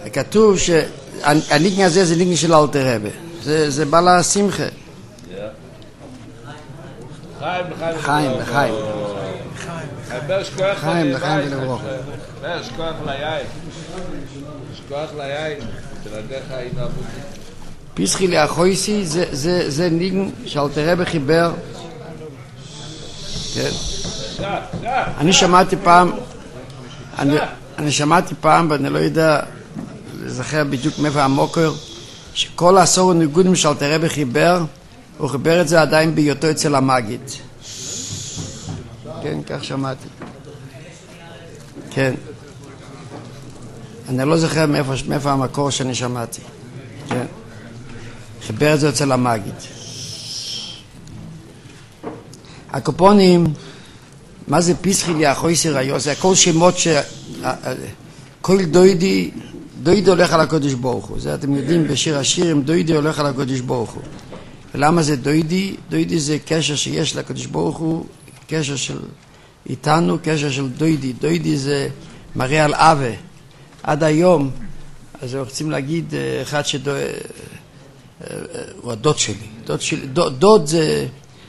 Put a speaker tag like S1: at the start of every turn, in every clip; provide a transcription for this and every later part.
S1: כתוב שהניגן הזה זה ניגן של אלתר רבי. זה בא לשמחה.
S2: חיים.
S1: לחיים ולברוך.
S2: שכוח ליין. שכוח ליין. תלדך אינו אבותי.
S1: פיסחי לאחויסי זה ניגן שאלתר רבי חיבר. כן. אני שמעתי פעם ואני לא יודע לזכר בדיוק מאיפה המוקר, שכל עשור ניגונים שאלתר רבי חיבר, הוא חיבר את זה עדיין בהיותו אצל המגיד. כן, כך שמעתי. כן. אני לא זוכר מאיפה המקור שאני שמעתי. כן. חיבר את זה אצל המגיד. הקופונים, מה זה פיסחי לאחויסי ראיו? זה הכל שמות כל דוידי הולך על הקודש ברוך הוא. זה אתם יודעים בשיר השירים, דוידי הולך על הקודש ברוך הוא. ולמה זה דוידי? דוידי זה קשר שיש לקודש ברוך הוא, קשר של איתנו, קשר של דוידי. דוידי זה מראה על אבה. עד היום, אז רוצים להגיד אחד הוא הדוד שלי. דוד זה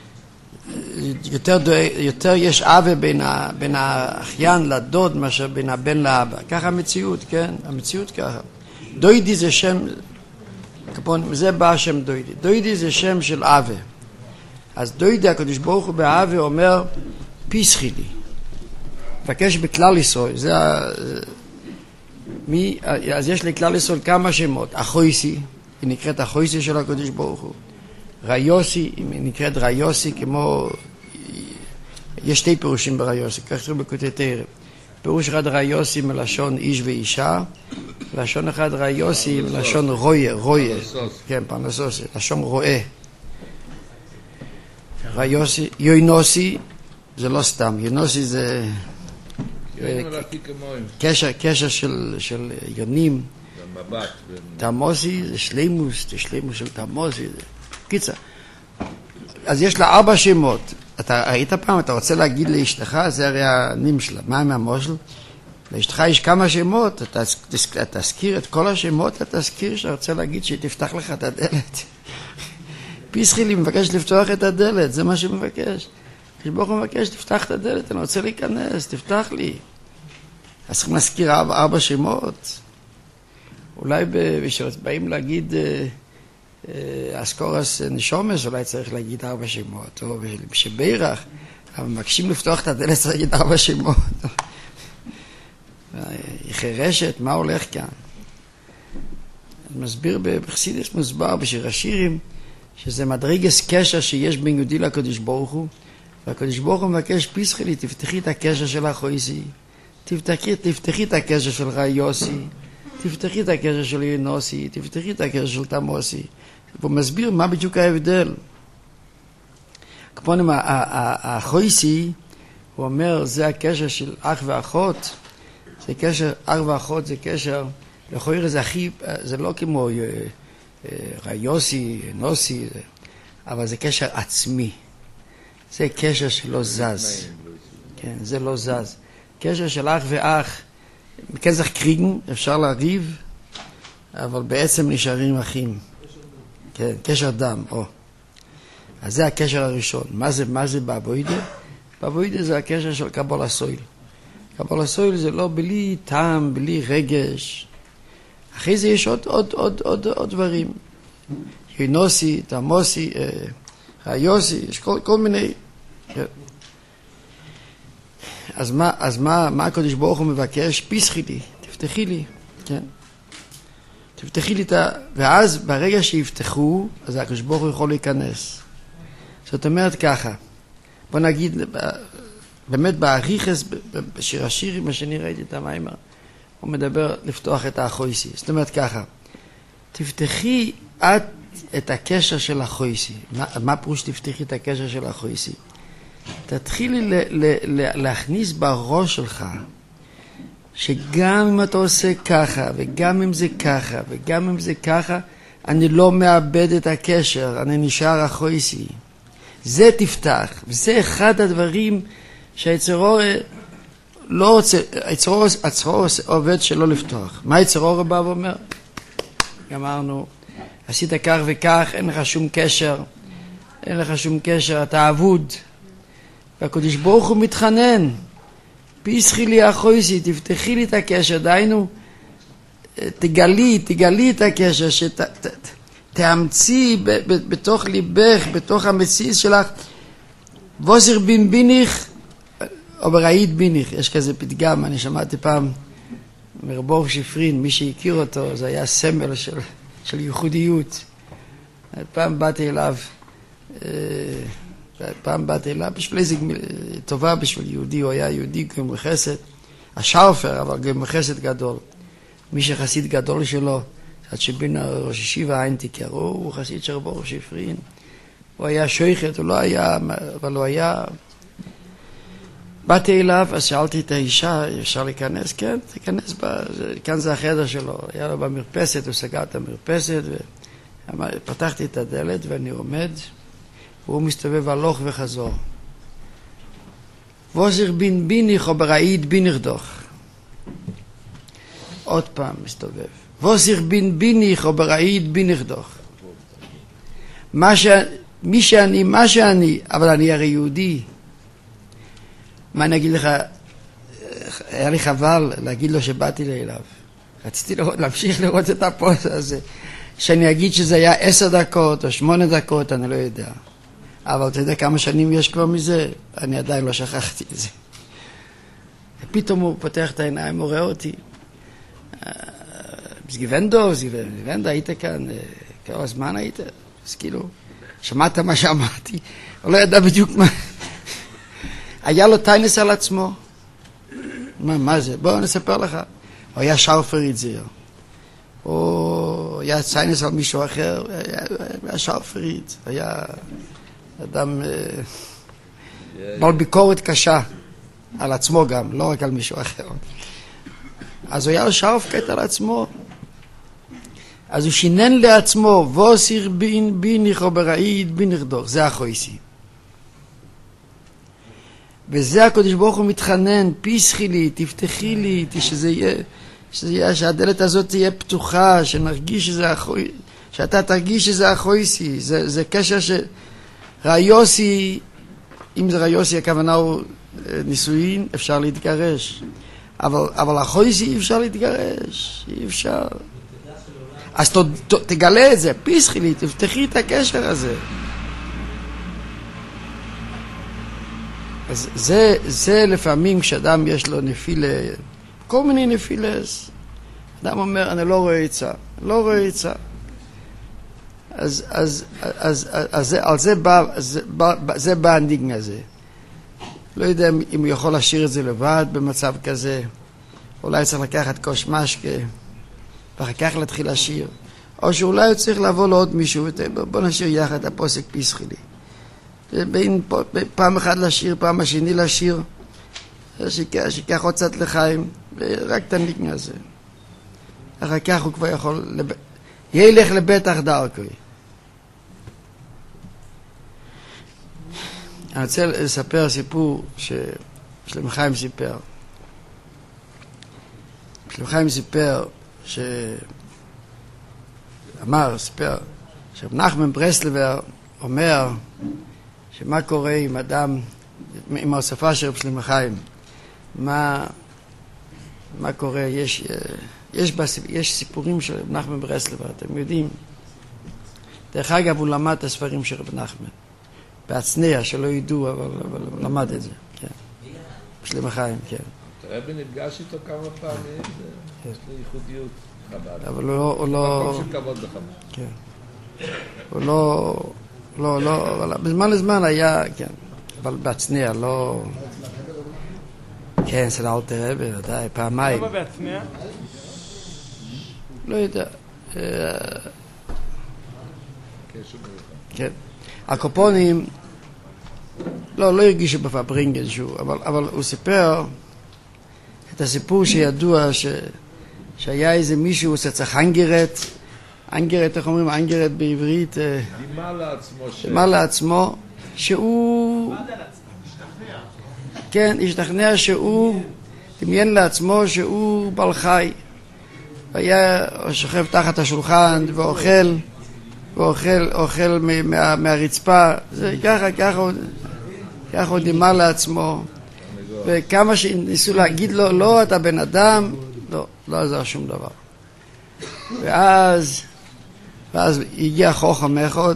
S1: יותר יש אבה בין האחיין לדוד מאשר בין הבן לאבא. ככה המציאות, כן? המציאות ככה. דוידי זה שם, זה בא השם דוידי. דוידי זה שם של אבה. אז דוידי, הקדוש ברוך הוא באבה אומר, פיסחי לי. מבקש בכלל ישראל. אז יש לכלל ישראל כמה שמות. אחויסי, היא נקראת אחויסי של הקדוש ברוך הוא. ראיוסי, היא נקראת ראיוסי, כמו, יש שתי פירושים בראיוסי, כך כתוב בכותרת תורה. פירוש אחד ראיוסי מלשון איש ואישה, לשון אחד ראיוסי מלשון רויה, כן, פרנסוסי, לשון רואה. ראיוסי, יוינוסי, זה לא סתם, יוינוסי זה קשר של יונים. תמוסי זה שלימוס של תמוסי. קיצר, אז יש לה 4 שמות. אתה ראית פעם, אתה רוצה להגיד לאשתך, זה הרי הנים שלה, מה עם המושל? לאשתך יש כמה שמות, אתה תזכיר את כל השמות, אתה תזכיר שאתה רוצה להגיד שהיא תפתח לך את הדלת. פיסחי לי מבקש לפתוח את הדלת, זה מה שמבקש. כשברוך הוא מבקש, תפתח את הדלת, אני רוצה להיכנס, תפתח לי. אז צריכים להזכיר 4 שמות. אולי כשבאים להגיד אסקורס נשומס, אולי צריך להגיד 4 שמות, או שביירח, אבל מבקשים לפתוח את הדלת, צריך להגיד 4 שמות. היא חרשת, מה הולך כאן? מסביר בחסידות מוסבר בשיר השירים, שזה מדרגת קשר שיש בין יהודי לקדוש ברוך הוא, והקדוש ברוך הוא מבקש, פיסחי לי, תפתחי את הקשר של אחויסי, תפתחי את הקשר של ראיוסי, תפתחי את הקשר של יונוסי, תפתחי את הקשר של תמוסי. והוא מסביר מה בדיוק ההבדל. כפונים האחויסי, הוא אומר, זה הקשר של אח ואחות, זה קשר, אח ואחות זה קשר, לכאורה זה הכי, זה לא כמו ראיוסי, נוסי, אבל זה קשר עצמי. זה קשר שלא זז. כן, זה לא זז. קשר של אח ואח, בקזח קריגן אפשר להריב, אבל בעצם נשארים אחים. כן, קשר דם, אז זה הקשר הראשון. מה זה באבוידה? באבוידה זה הקשר של קבול הסויל. קבול הסויל זה לא בלי טעם, בלי רגש. אחרי זה יש עוד דברים. יונוסי, תמוסי, ראיוסי, יש כל מיני. אז מה הקדוש ברוך הוא מבקש? פיסחי לי, תפתחי לי, כן. תפתחי לי ואז ברגע שיפתחו, אז הקדוש ברוך הוא יכול להיכנס. זאת אומרת ככה, בוא נגיד, באמת באריכס, בשיר השירים, מה שאני ראיתי את המיימר, הוא מדבר לפתוח את האחויסי. זאת אומרת ככה, תפתחי את הקשר של האחויסי. מה פירוש תפתחי את הקשר של האחויסי? תתחילי להכניס בראש שלך, שגם אם אתה עושה ככה, וגם אם זה ככה, וגם אם זה ככה, אני לא מאבד את הקשר, אני נשאר אחויסי. זה תפתח, וזה אחד הדברים שהיצר אור לא רוצה, הצרור עובד שלא לפתוח. מה הצרור בא ואומר? אמרנו, עשית כך וכך, אין לך שום קשר, אתה אבוד. והקדוש ברוך הוא מתחנן, פיסחי לי אחויסי, תפתחי לי את הקשר, דיינו, תגלי את הקשר, תאמצי בתוך ליבך, בתוך המציאות שלך, ווזר בין ביניך, או בראית ביניך. יש כזה פתגם, אני שמעתי פעם מרבו שפרין, מי שהכיר אותו, זה היה סמל של ייחודיות. פעם באתי אליו, בשביל איזה טובה בשביל יהודי, הוא היה יהודי גמר חסד, השאופר, אבל גמר חסד גדול. מי שחסיד גדול שלו, עד שבין ראש ישיבה איינטיקר, הוא חסיד של רבו שפרין. הוא היה שויכת, הוא לא היה, אבל הוא היה... באתי אליו, אז שאלתי את האישה, אפשר להיכנס? כן, תיכנס, כאן זה החדר שלו. היה לו במרפסת, הוא סגר את המרפסת, פתחתי את הדלת ואני עומד, והוא מסתובב הלוך וחזור. ווזר בין ביניך או בראית ביניך דוח. עוד פעם מסתובב. ווזר בין ביניך או בראית ביניך דוח. מה שאני, אבל אני הרי יהודי. מה אני אגיד לך, היה לי חבל להגיד לו שבאתי אליו. רציתי להמשיך לראות את הפוסט הזה. שאני אגיד שזה היה 10 דקות או 8 דקות, אני לא יודע. אבל אתה יודע כמה שנים יש כבר מזה? אני עדיין לא שכחתי את זה. ופתאום הוא פותח את העיניים, הוא רואה אותי. זגיבנדו, היית כאן, כמה זמן היית? אז כאילו, שמעת מה שאמרתי, הוא לא ידע בדיוק מה. היה לו טיינס על עצמו. מה זה? בואו נספר לך. הוא היה שרפרית זיר. הוא היה טיינס על מישהו אחר, היה שרפרית, היה אדם בעל ביקורת קשה על עצמו גם, לא רק על מישהו אחר. אז הוא היה שרפקט על עצמו. אז הוא שינן לעצמו, ווסיך ביניך או בראית ביניך דוח, זה החויסי. וזה הקדוש ברוך הוא מתחנן, פיסחי לי, תפתחי לי, שהדלת הזאת תהיה פתוחה, שנרגיש שזה החויסי, שאתה תרגיש שזה החויסי. זה קשר שראיוסי, אם זה ראיוסי הכוונה הוא נישואין, אפשר להתגרש. אבל החויסי אי אפשר להתגרש, אי אפשר. אז תגלה את זה, פיסחי לי, תפתחי את הקשר הזה. אז זה לפעמים כשאדם יש לו נפילה, כל מיני נפילס, אדם אומר, אני לא רואה עצה, אז על זה בא הניגן הזה. לא יודע אם הוא יכול להשאיר את זה לבד במצב כזה, אולי צריך לקחת כוס משקה, ואחר כך להתחיל לשיר, או שאולי הוא צריך לבוא לעוד מישהו, בוא נשיר יחד הפוסק פיסחי לי. פעם אחת לשיר, פעם השני לשיר, שיקח עוד קצת לחיים, ורק את הניגן הזה. אחר כך הוא כבר יכול, ילך לבטח דרכי. אני רוצה לספר סיפור ששלם חיים סיפר. שלם חיים סיפר סיפר שרב נחמן ברסלבר אומר שמה קורה עם אדם, עם ההוספה של רב שלם חיים, מה קורה, יש סיפורים של רב נחמן ברסלבר, אתם יודעים. דרך אגב, הוא למד את הספרים של רב נחמן. בהצנע, שלא ידעו, אבל הוא למד את זה, כן. שלם חיים, כן.
S2: הרבי נפגש איתו כמה פעמים, יש לו ייחודיות חב"ד.
S1: אבל הוא לא...
S2: מקום של כבוד בחב"ד.
S1: כן. הוא לא, אבל בזמן לזמן היה, כן. אבל בהצנע, לא... כן, אצל אלתר רבי, ודאי, פעמיים.
S3: למה בהצנע?
S1: לא יודע. כן. הקופונים לא הרגישו בפברינגן שהוא, אבל הוא סיפר את הסיפור שידוע שהיה איזה מישהו שצריך אנגרת, איך אומרים אנגרת בעברית? דימה לעצמו, שהוא... כן, השתכנע שהוא דמיין לעצמו שהוא בעל חי, והיה שוכב תחת השולחן ואוכל מהרצפה, זה ככה הוא דימה לעצמו, וכמה שניסו להגיד לו, לא, אתה בן אדם, לא עזר שום דבר. ואז הגיע חוכם אחד,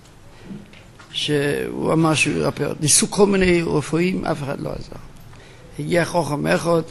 S1: שהוא אמר שהוא ירפא אותו. ניסו כל מיני רפואים, אף אחד לא עזר. הגיע חוכם אחד,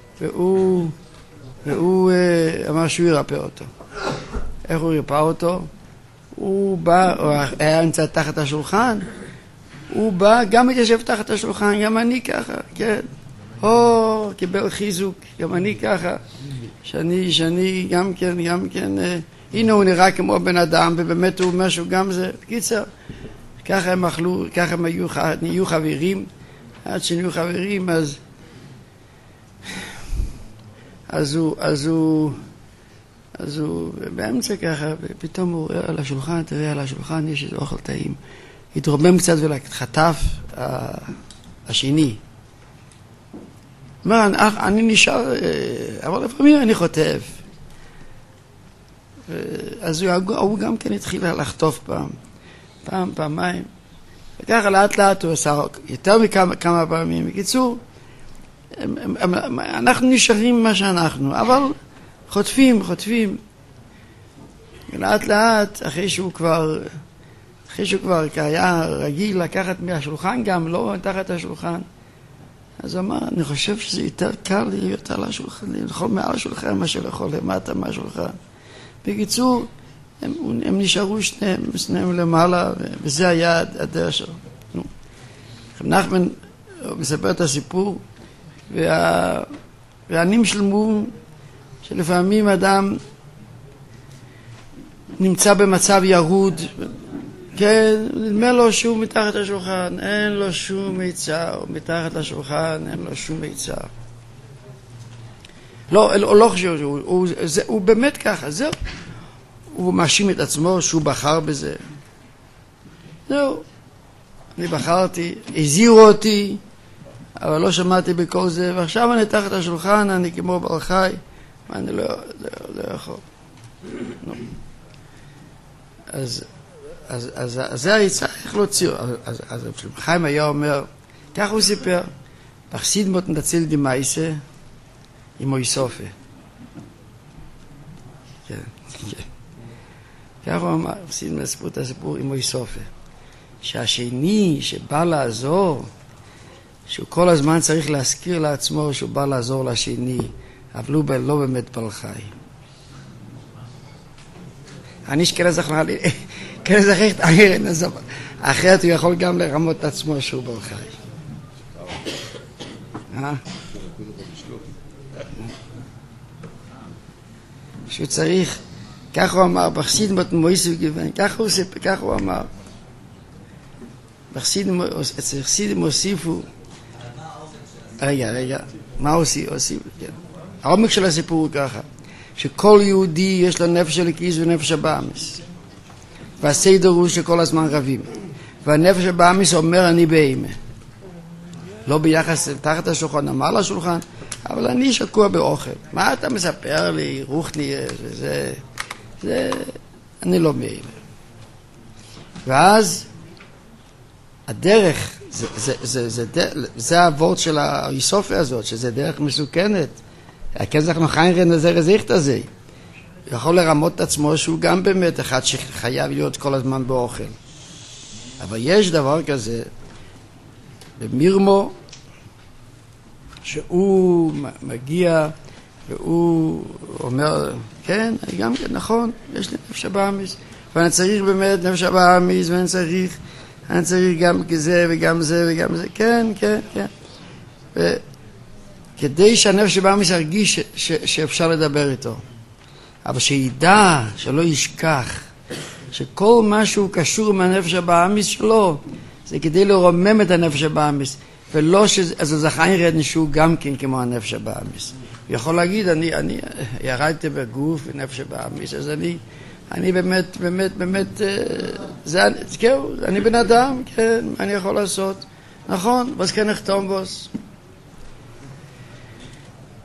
S1: והוא אמר שהוא ירפא אותו. איך הוא ירפא אותו? הוא בא, הוא היה נמצא תחת השולחן, הוא בא, גם התיישב תחת השולחן, גם אני ככה, כן. קיבל חיזוק, גם אני ככה, שאני גם כן, הנה הוא נראה כמו בן אדם, ובאמת הוא אומר שהוא גם זה, בקיצר, ככה הם אכלו, ככה הם נהיו חברים, עד שנהיו חברים, אז הוא באמצע ככה, פתאום הוא רואה על השולחן, תראה על השולחן יש איזה אוכל טעים, התרומם קצת וחטף השני. אומר, אני נשאר, אבל לפעמים אני חוטף. אז הוא גם כן התחיל לחטוף פעמיים. וככה לאט לאט הוא עשה יותר מכמה פעמים. בקיצור, אנחנו נשארים מה שאנחנו, אבל חוטפים. ולאט לאט, אחרי שהוא כבר היה רגיל לקחת מהשולחן גם, לא תחת השולחן, אז הוא אמר, אני חושב שזה יותר קל להיות על השולחן, לאכול מעל השולחן מאשר לאכול למטה מהשולחן. בקיצור, הם נשארו שניהם למעלה, וזה היה הדרך שלו. נחמן מספר את הסיפור, והענים שלמו שלפעמים אדם נמצא במצב ירוד, כן, נדמה לו שהוא מתחת לשולחן, אין לו שום מיצר, מתחת לשולחן אין לו שום מיצר. לא חושב, הוא באמת ככה, זהו. הוא מאשים את עצמו שהוא בחר בזה. זהו, אני בחרתי, הזהירו אותי, אבל לא שמעתי בכל זה, ועכשיו אני תחת השולחן, אני כמו בעל חי, ואני לא יכול. אז זה היצא, איך להוציא? אז חיים היה אומר, כך הוא סיפר, בחסיד מות נציל דמייסה עם אויסופה. כן. כך הוא אמר, בחסיד מספור את הסיפור עם אויסופה. שהשני שבא לעזור, שהוא כל הזמן צריך להזכיר לעצמו שהוא בא לעזור לשני, אבל הוא לא באמת בעל חי. אני שכאלה זכרה לי, כאלה זכרה את האחרת, אחרת הוא יכול גם לרמות את עצמו שהוא בעל חי. שהוא צריך, כך הוא אמר, בחסיד מויסו גוון, כך הוא אמר. בחסידים הוסיפו, רגע, מה הוסיפו? העומק של הסיפור הוא ככה, שכל יהודי יש לו נפש אלוקיס ונפש הבאמיס, והסדר הוא שכל הזמן רבים, והנפש הבאמיס אומר אני באימה, לא ביחס תחת השולחן, מעל השולחן, אבל אני שקוע באוכל. מה אתה מספר לי, רוחני, זה אני לא באימה. ואז הדרך, זה העבוד של היסופיה הזאת, שזה דרך מסוכנת. הכזך נוחיינרן הזה רזיכת הזה. הוא יכול לרמות את עצמו שהוא גם באמת אחד שחייב להיות כל הזמן באוכל. אבל יש דבר כזה, במירמו, שהוא מגיע והוא אומר, כן, אני גם כן, נכון, יש לי נפש הבאמיס, ואני צריך באמת נפש הבאמיס, ואני צריך גם כזה וגם זה וגם זה, כן. וכדי שהנפש הבאמיס ירגיש שאפשר לדבר איתו. אבל שידע, שלא ישכח, שכל משהו קשור עם הנפש הבאמיס שלו, זה כדי לרומם את הנפש הבאמיס, ולא אז הזכיין רדן שהוא גם כן כמו הנפש הבאמיס. הוא יכול להגיד, אני ירדתי בגוף ונפש הבאמיס, אז אני באמת, אני בן אדם, כן, מה אני יכול לעשות? נכון, אז כן נחתום בוס.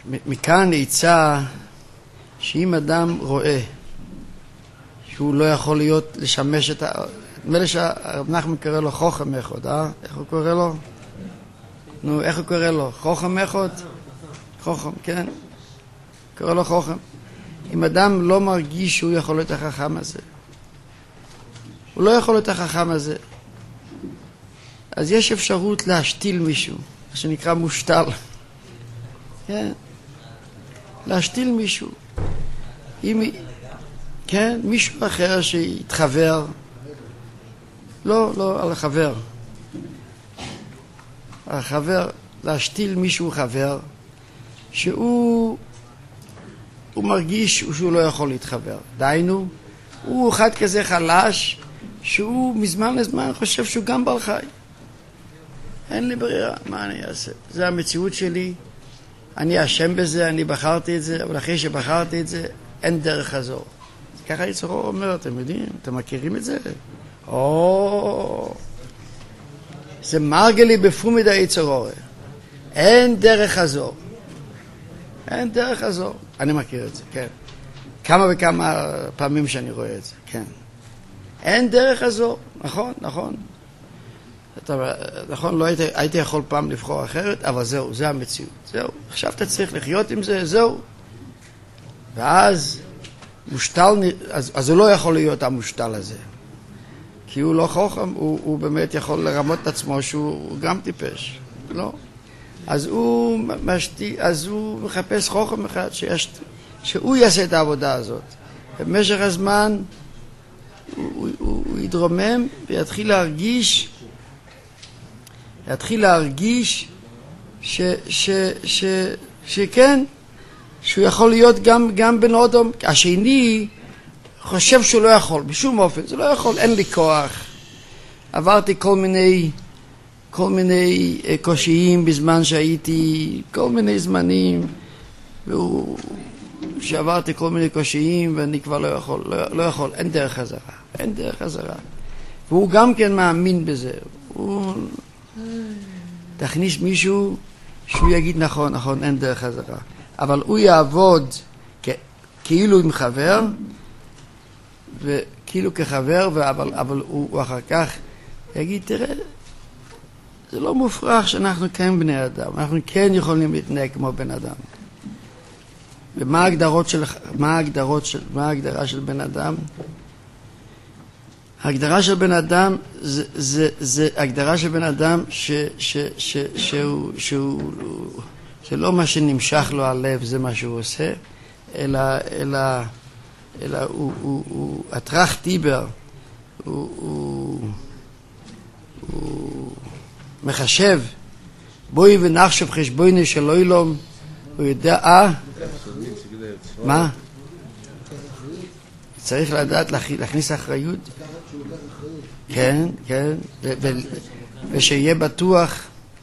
S1: מכאן יצא שאם אדם רואה שהוא לא יכול לשמש את נדמה לי שהרב נחמן קורא לו חוכם אחד, איך הוא קורא לו? נו, איך הוא קורא לו? חוכם אחד? חוכם, כן. קורא לו חוכם. אם אדם לא מרגיש שהוא יכול להיות החכם הזה, הוא לא יכול להיות החכם הזה, אז יש אפשרות להשתיל מישהו, מה שנקרא מושתל. כן. להשתיל מישהו. כן, מישהו אחר שיתחבר. לא, על החבר. החבר, להשתיל מישהו חבר, שהוא מרגיש שהוא לא יכול להתחבר. דיינו, הוא אחד כזה חלש, שהוא מזמן לזמן חושב שהוא גם בעל חי. אין לי ברירה, מה אני אעשה? זה המציאות שלי, אני אשם בזה, אני בחרתי את זה, אבל אחרי שבחרתי את זה, אין דרך חזור. ככה יצר אור אומר, אתם יודעים, אתם מכירים את זה? זה מרגלי בפומי דה יצר אור. אין דרך חזור. אין דרך חזור. אני מכיר את זה, כן. כמה וכמה פעמים שאני רואה את זה, כן. אין דרך חזור, נכון. נכון, לא הייתי יכול פעם לבחור אחרת, אבל זהו, זה המציאות. זהו, עכשיו אתה צריך לחיות עם זה, זהו. ואז מושתל, אז הוא לא יכול להיות המושתל הזה. כי הוא לא חוכם, הוא באמת יכול לרמות את עצמו שהוא גם טיפש. לא. אז הוא מחפש חוכם אחד שהוא יעשה את העבודה הזאת. במשך הזמן הוא יתרומם ויתחיל להרגיש שכן, שהוא יכול להיות גם בן אדם. השני חושב שהוא לא יכול, בשום אופן, זה לא יכול, אין לי כוח. עברתי כל מיני קושיים בזמן שהייתי, כל מיני זמנים, שעברתי כל מיני קושיים ואני כבר לא יכול, אין דרך חזרה. והוא גם כן מאמין בזה. תכניס מישהו שהוא יגיד נכון, אין דרך חזרה. אבל הוא יעבוד כאילו עם חבר, וכאילו כחבר, אבל הוא אחר כך יגיד, תראה, זה לא מופרך שאנחנו כן בני אדם, אנחנו כן יכולים להתנהג כמו בן אדם. ומה ההגדרה של בן אדם? ההגדרה של בן אדם זה הגדרה של בן אדם שלא מה שנמשך לו הלב זה מה שהוא עושה, אלא הוא הטרח טיבר, הוא מחשב, בואי ונחשב חשבוני של אילום, הוא יודע, מה? צריך לדעת להכניס אחריות. כן, ושיהיה בטוח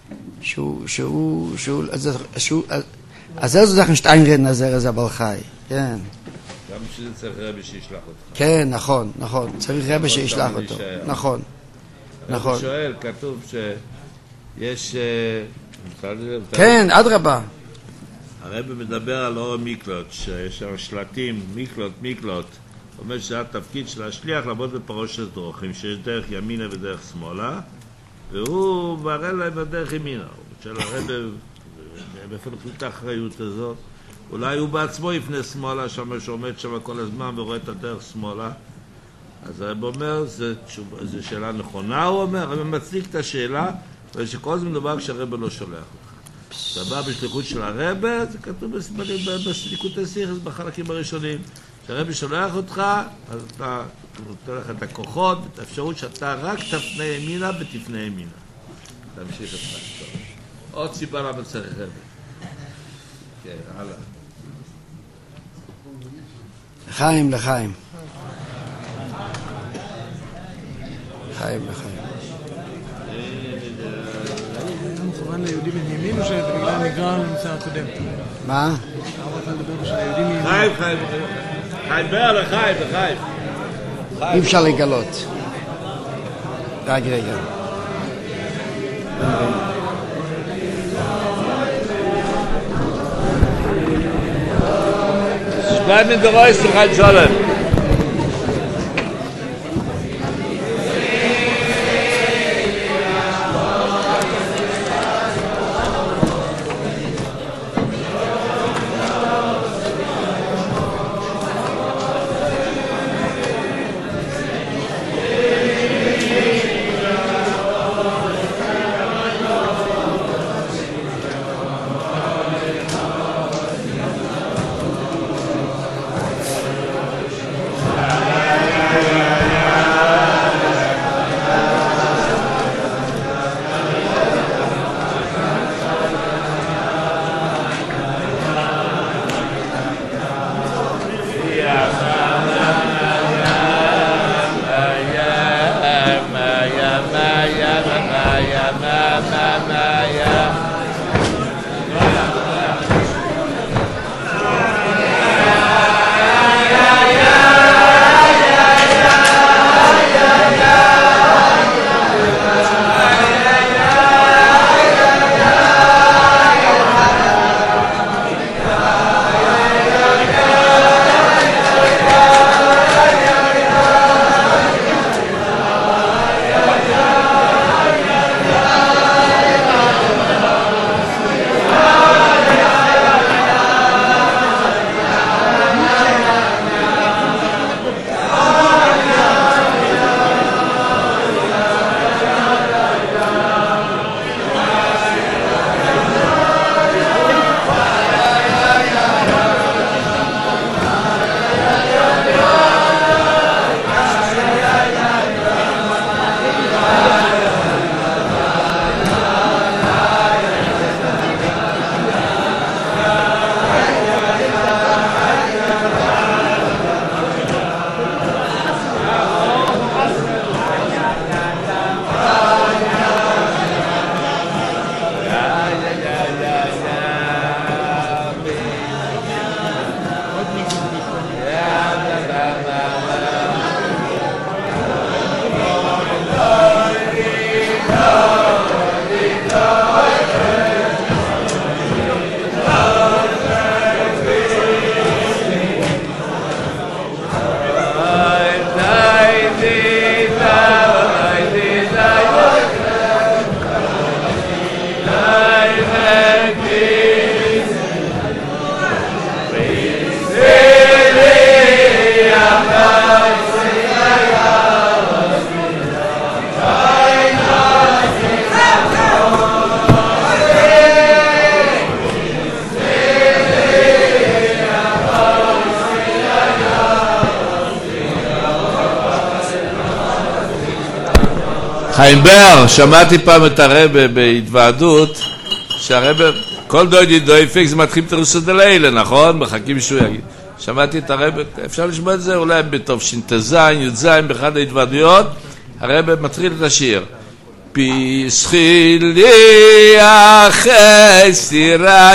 S1: אז זה זכן שטיינרד נזר זה אבל חי, כן.
S2: גם שזה צריך רבי שישלח אותך.
S1: כן, נכון, צריך רבי שישלח אותו, נכון.
S2: רבי שואל, כתוב שיש...
S1: כן, אדרבה.
S2: הרבי מדבר על אור מיקלוט, שיש שם שלטים, מיקלוט. הוא אומר שזה התפקיד של השליח לעבוד בפרושת דרכים, שיש דרך ימינה ודרך שמאלה, והוא מראה להם בדרך ימינה. של הרבי, איפה לקחו את האחריות הזאת? אולי הוא בעצמו יפנה שמאלה, שם שעומד שם כל הזמן ורואה את הדרך שמאלה. אז הרב אומר, זו שאלה נכונה, הוא אומר, הרב מצדיק את השאלה, ושכל הזמן מדובר כשהרב לא שולח אותך. כשבא בשליחות של הרב, זה כתוב בסליקות השיחס בחלקים הראשונים. כשהרב שולח אותך, אז אתה נותן לך את הכוחות, את האפשרות שאתה רק תפנה ימינה ותפנה ימינה. תמשיך אותך. עוד סיבה למה צריך רב. כן, הלאה.
S1: לחיים. חיים.
S3: זה מכוון ליהודים בנימין או שבגלל נגרר לנושא הקודם?
S1: מה?
S3: למה אתה לדבר בשביל היהודים מימין?
S2: חיים בעל, חיים.
S1: אי אפשר לגלות. רגע.
S2: Bleib in der Reise, Chai Sholem. חיים בר, שמעתי פעם את הרבה בהתוועדות, שהרבה, כל דוידי דויפק זה מתחיל תרוסות דלילה, נכון? מחכים שהוא יגיד. שמעתי את הרבה, אפשר לשמוע את זה אולי בטוב שינתזין, י"זין, באחד ההתוועדויות, הרבה מתחיל את השיר. פסחילי אחי סירה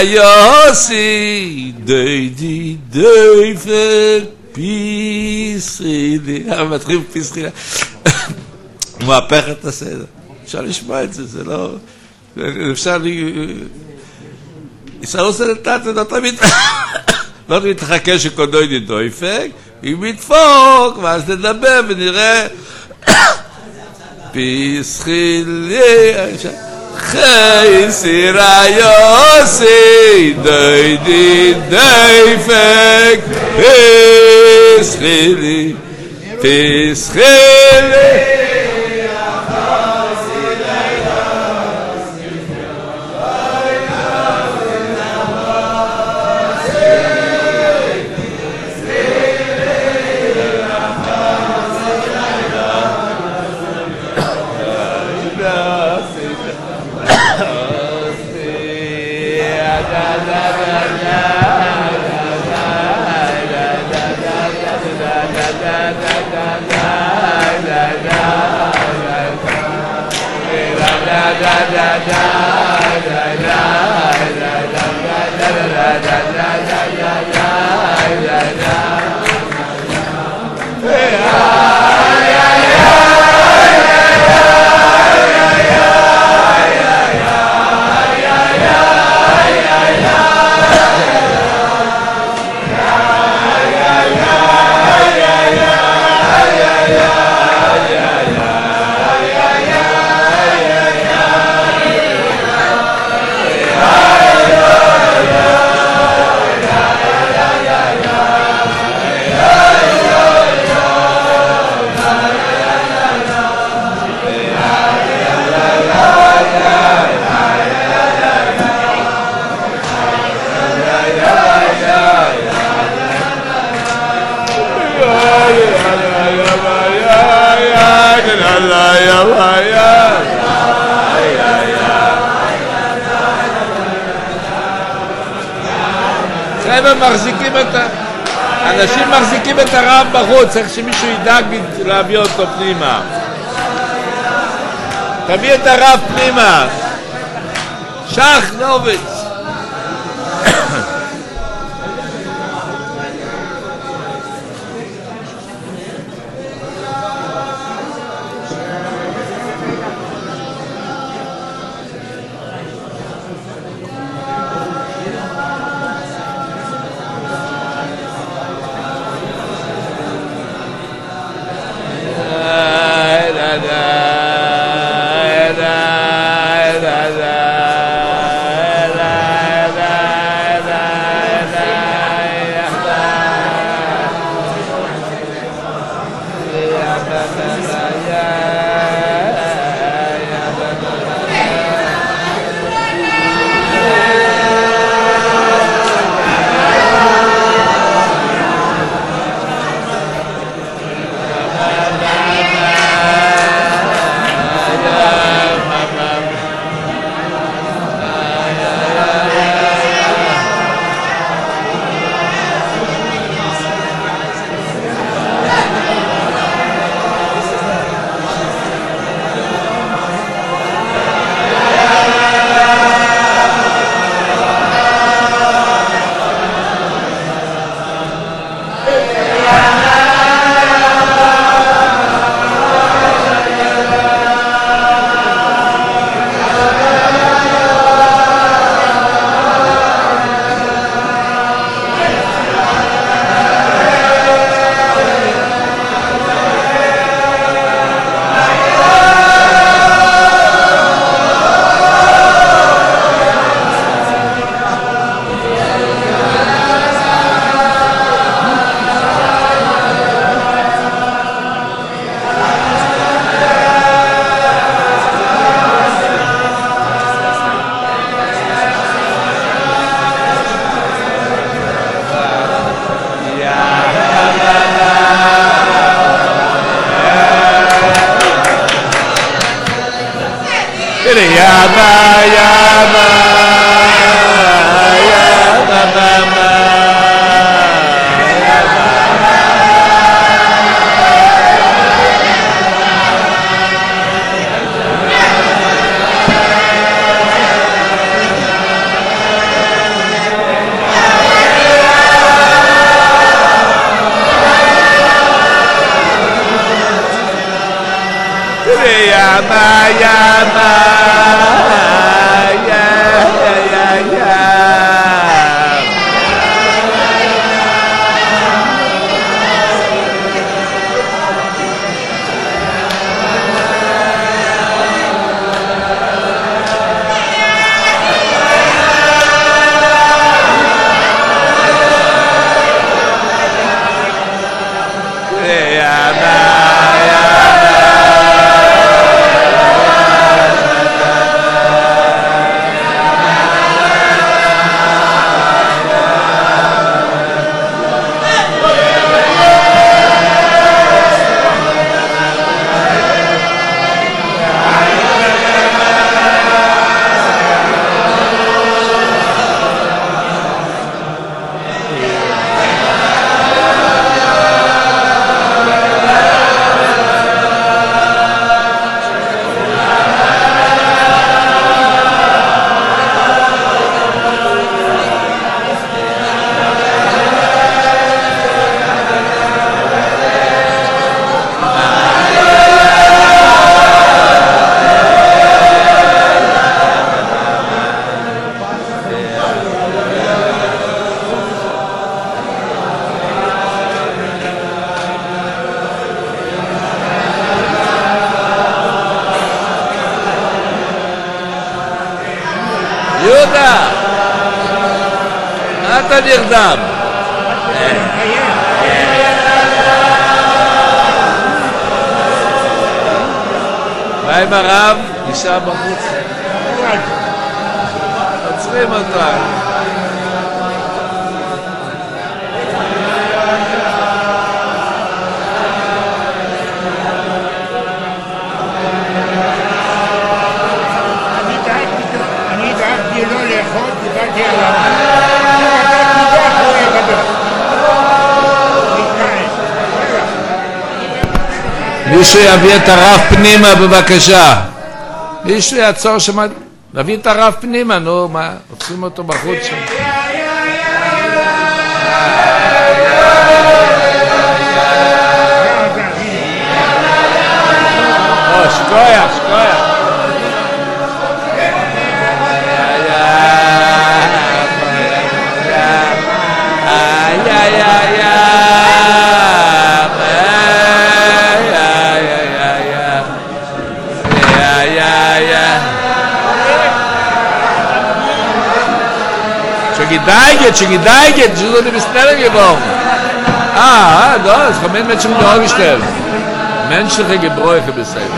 S2: יוסי, דוידי דויפק, פסחילי, מתחיל פסחילי. הוא מהפך את הסדר. אפשר לשמוע את זה, זה לא... אפשר לי... ישראל עושה לטעת, זה לא תמיד... לא תמיד תחכה שכל דוידי דויפק, אם ידפוק, ואז נדבר ונראה... פסחילי... חי סירה יוסי, דוידי דויפק, פסחילי, פסחילי.
S4: da da da
S2: אנשים מחזיקים את הרב בחוץ, צריך שמישהו ידאג להביא אותו פנימה. תביא את הרב פנימה. שח נוביץ.
S4: יהודה, מה אתה נרדם? מה עם הרב? אישה בחוץ. עוצרים אותה.
S5: אני דאגתי לא לאכול, דיברתי עליו.
S4: מישהו יביא את הרב פנימה בבקשה. מישהו יעצור שם, נביא את הרב פנימה, נו מה, עושים אותו בחוץ שם. שקויה. Schegedeiget, so eine Bestelle geworden. Da, es kommen Menschen dargestellt. Menschliche Gebräuche bisher.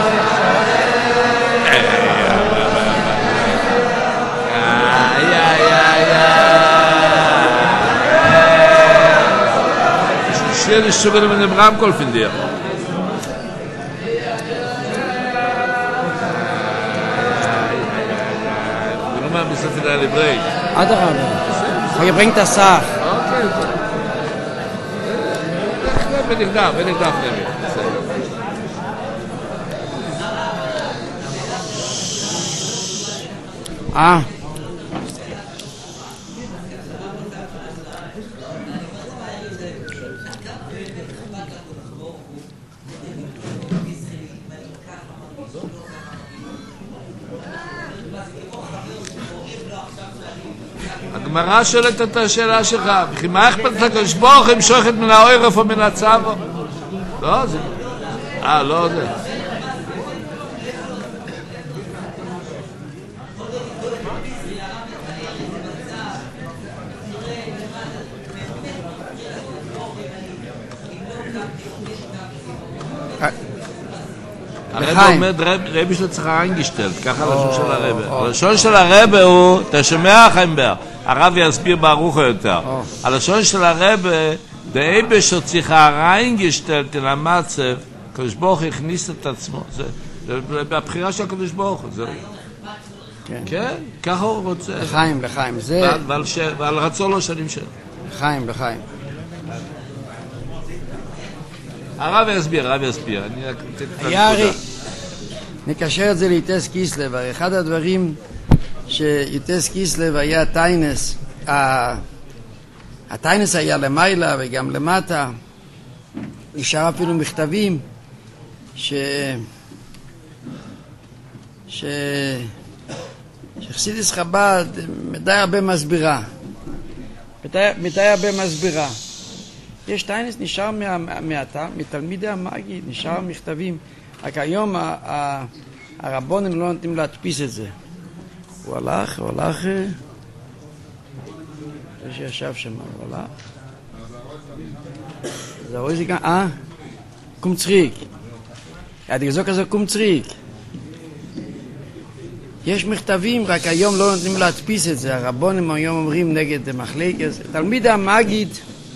S4: Ich will nicht sogar mit dem Ramkol von dir. Nur mal ein bisschen für deine Brei.
S1: Aber ihr bringt das Sach.
S4: Okay. Bin ich da, nämlich. הגמרא שואלת את השאלה שלך, וכי מה אכפת לקדוש ברוך הוא משוחט מן העורף או מן הצבא? לא, זה... לא זה. הרב עומד, רבי שלו צריך eingestellt, ככה לשון של הרב. הלשון של הרב הוא, אתה שומע חיים בר, הרב יסביר בערוך יותר. הלשון של הרב, דאבי שלו צריך eingestellt אל המצב, הקדוש ברוך הוא הכניס את עצמו, זה הבחירה של הקדוש ברוך הוא, זה... כן, ככה הוא רוצה.
S1: לחיים, זה...
S4: ועל רצון לו שנים שלו.
S1: לחיים.
S4: הרב יסביר.
S1: יארי, נקשר את זה ליטס קיסלב. אחד הדברים שיטס קיסלב היה טיינס, הטיינס היה למעלה וגם למטה, נשאר אפילו מכתבים שחסידס חב"ד מדי הרבה מסבירה. יש טיינס נשאר מתלמידי המאגי, נשאר מכתבים. רק היום הרבונים לא נותנים להדפיס את זה. הוא הלך, שישב שם, הוא הלך. זה רואה זה כאן, קומצריק. הדגזוק הזה קומצריק. יש מכתבים, רק היום לא נותנים להדפיס את זה. הרבונים היום אומרים נגד מחלקת. תלמידי המאגיד,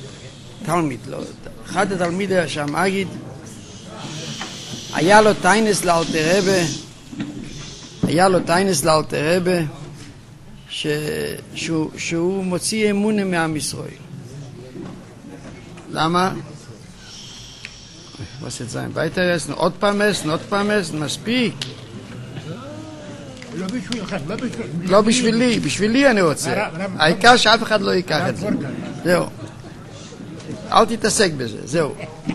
S1: אחד התלמידי שהמאגיד, היה לו טיינס לאלתר רבה, שהוא מוציא אמונה מעם ישראל. למה? was jetzt sein? Weiter essen, עוד פעם essen, מספיק. לא בשבילי, בשבילי אני רוצה. העיקר שאף אחד לא ייקח את זה. זהו. אל תתעסק בזה, זהו.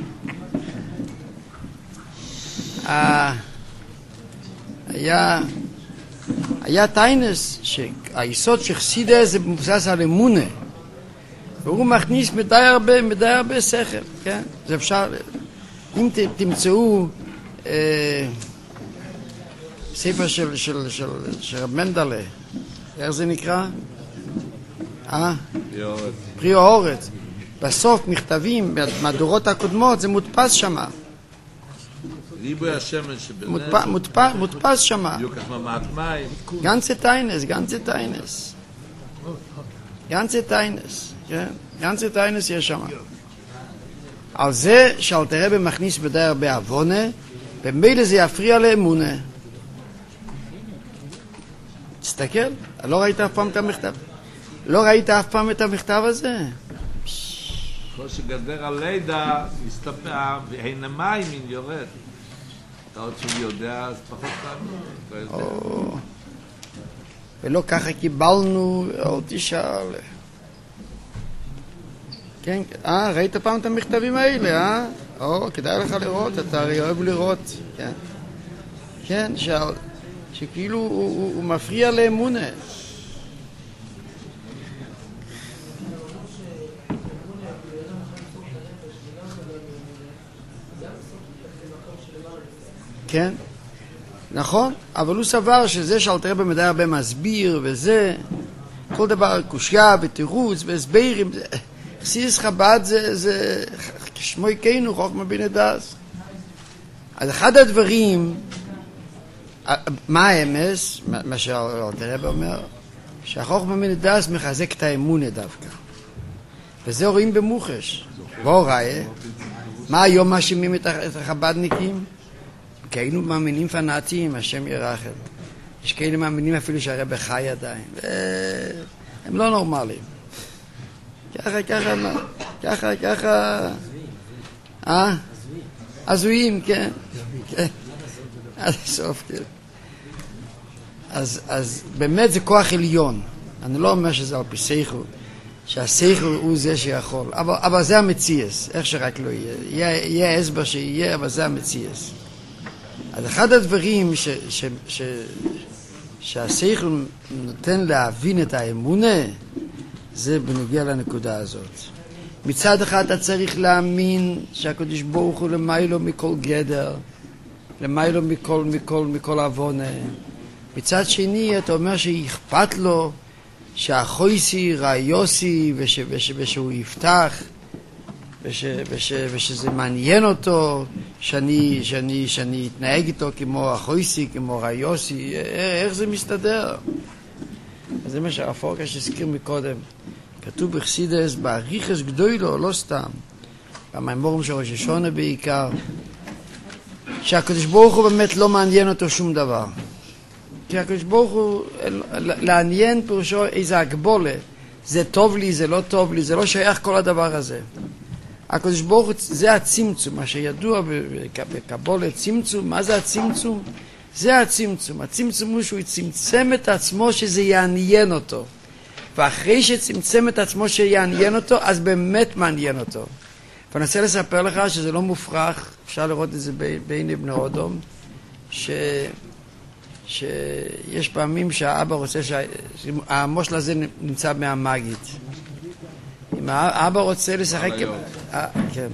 S1: היה טיינס שהיסוד שחסידה זה מבוסס על אמונה, והוא מכניס מדי הרבה שכל, כן? זה אפשר, אם תמצאו ספר של רב מנדלה, איך זה נקרא? פרי האורץ. בסוף מכתבים מהדורות הקודמות זה מודפס שמה.
S4: ריבוי השמן שביניהם.
S1: מודפס שמה.
S4: בדיוק כמו מעט מים.
S1: ganze Teines יש שמה. על זה שאלתר רבי מכניס מדי הרבה עוונה, במילא זה יפריע לאמונה. תסתכל, לא ראית אף פעם את המכתב? הזה?
S4: כמו שגדר הלידה, מסתפע, והנה מים יורד. אתה עוד שהוא יודע, אז פחות פעמים.
S1: ולא ככה קיבלנו, עוד תשאל. כן, ראית פעם את המכתבים האלה, כדאי לך לראות, אתה הרי אוהב לראות. כן, שכאילו הוא מפריע לאמונה. כן, נכון, אבל הוא סבר שזה שאלתר רבי מדי הרבה מסביר וזה, כל דבר קושיה ותירוץ והסברים, חסידות חב"ד זה כשמו יקנו חוכמה בן הדס. אז אחד הדברים, מה האמס, מה שאלתר רבי אומר, שהחוכמה בן הדס מחזק את האמונה דווקא, וזה רואים במוחש. בואו ראה, מה היום מאשימים את החב"דניקים? כי היינו מאמינים פנאטיים, השם ירחם. יש כאלה מאמינים אפילו שהרבי חי עדיין. הם לא נורמליים. ככה. הזויים, כן. עד הסוף, כן. אז באמת זה כוח עליון. אני לא אומר שזה על פי שכל, שהשכל הוא זה שיכול. אבל זה המציאס, איך שרק לא יהיה. יהיה הסבר שיהיה, אבל זה המציאס. אז אחד הדברים שהשכל נותן להבין את האמונה, זה בנוגע לנקודה הזאת. מצד אחד אתה צריך להאמין שהקדוש ברוך הוא למיילו מכל גדר, למיילו מכל עוונה. מצד שני אתה אומר שאכפת לו שהחויסי ראיוסי ושהוא יפתח, ושזה מעניין אותו שאני אתנהג איתו כמו החויסי, כמו ראיוסי. איך זה מסתדר? אז זה מה שהרפורקש הזכיר מקודם. כתוב בחסידות באריכות גדולה, לא סתם, במאמרים של ראש השונה בעיקר, שהקדוש ברוך הוא באמת לא מעניין אותו שום דבר. כי הקדוש ברוך הוא, לעניין פירושו איזה הגבולה, זה טוב לי, זה לא טוב לי, זה לא שייך כל הדבר הזה. הקדוש ברוך הוא, זה הצמצום, מה שידוע בקבולה, צמצום. מה זה הצמצום? זה הצמצום. הצמצום הוא שהוא צמצם את עצמו שזה יעניין אותו. ואחרי שצמצם את עצמו שיעניין אותו, אז באמת מעניין אותו. ואני רוצה לספר לך שזה לא מופרך, אפשר לראות את זה בעיני בני אודום, שיש פעמים שהאבא רוצה שהמושל הזה נמצא מהמגיד. אם האבא רוצה לשחק... כן,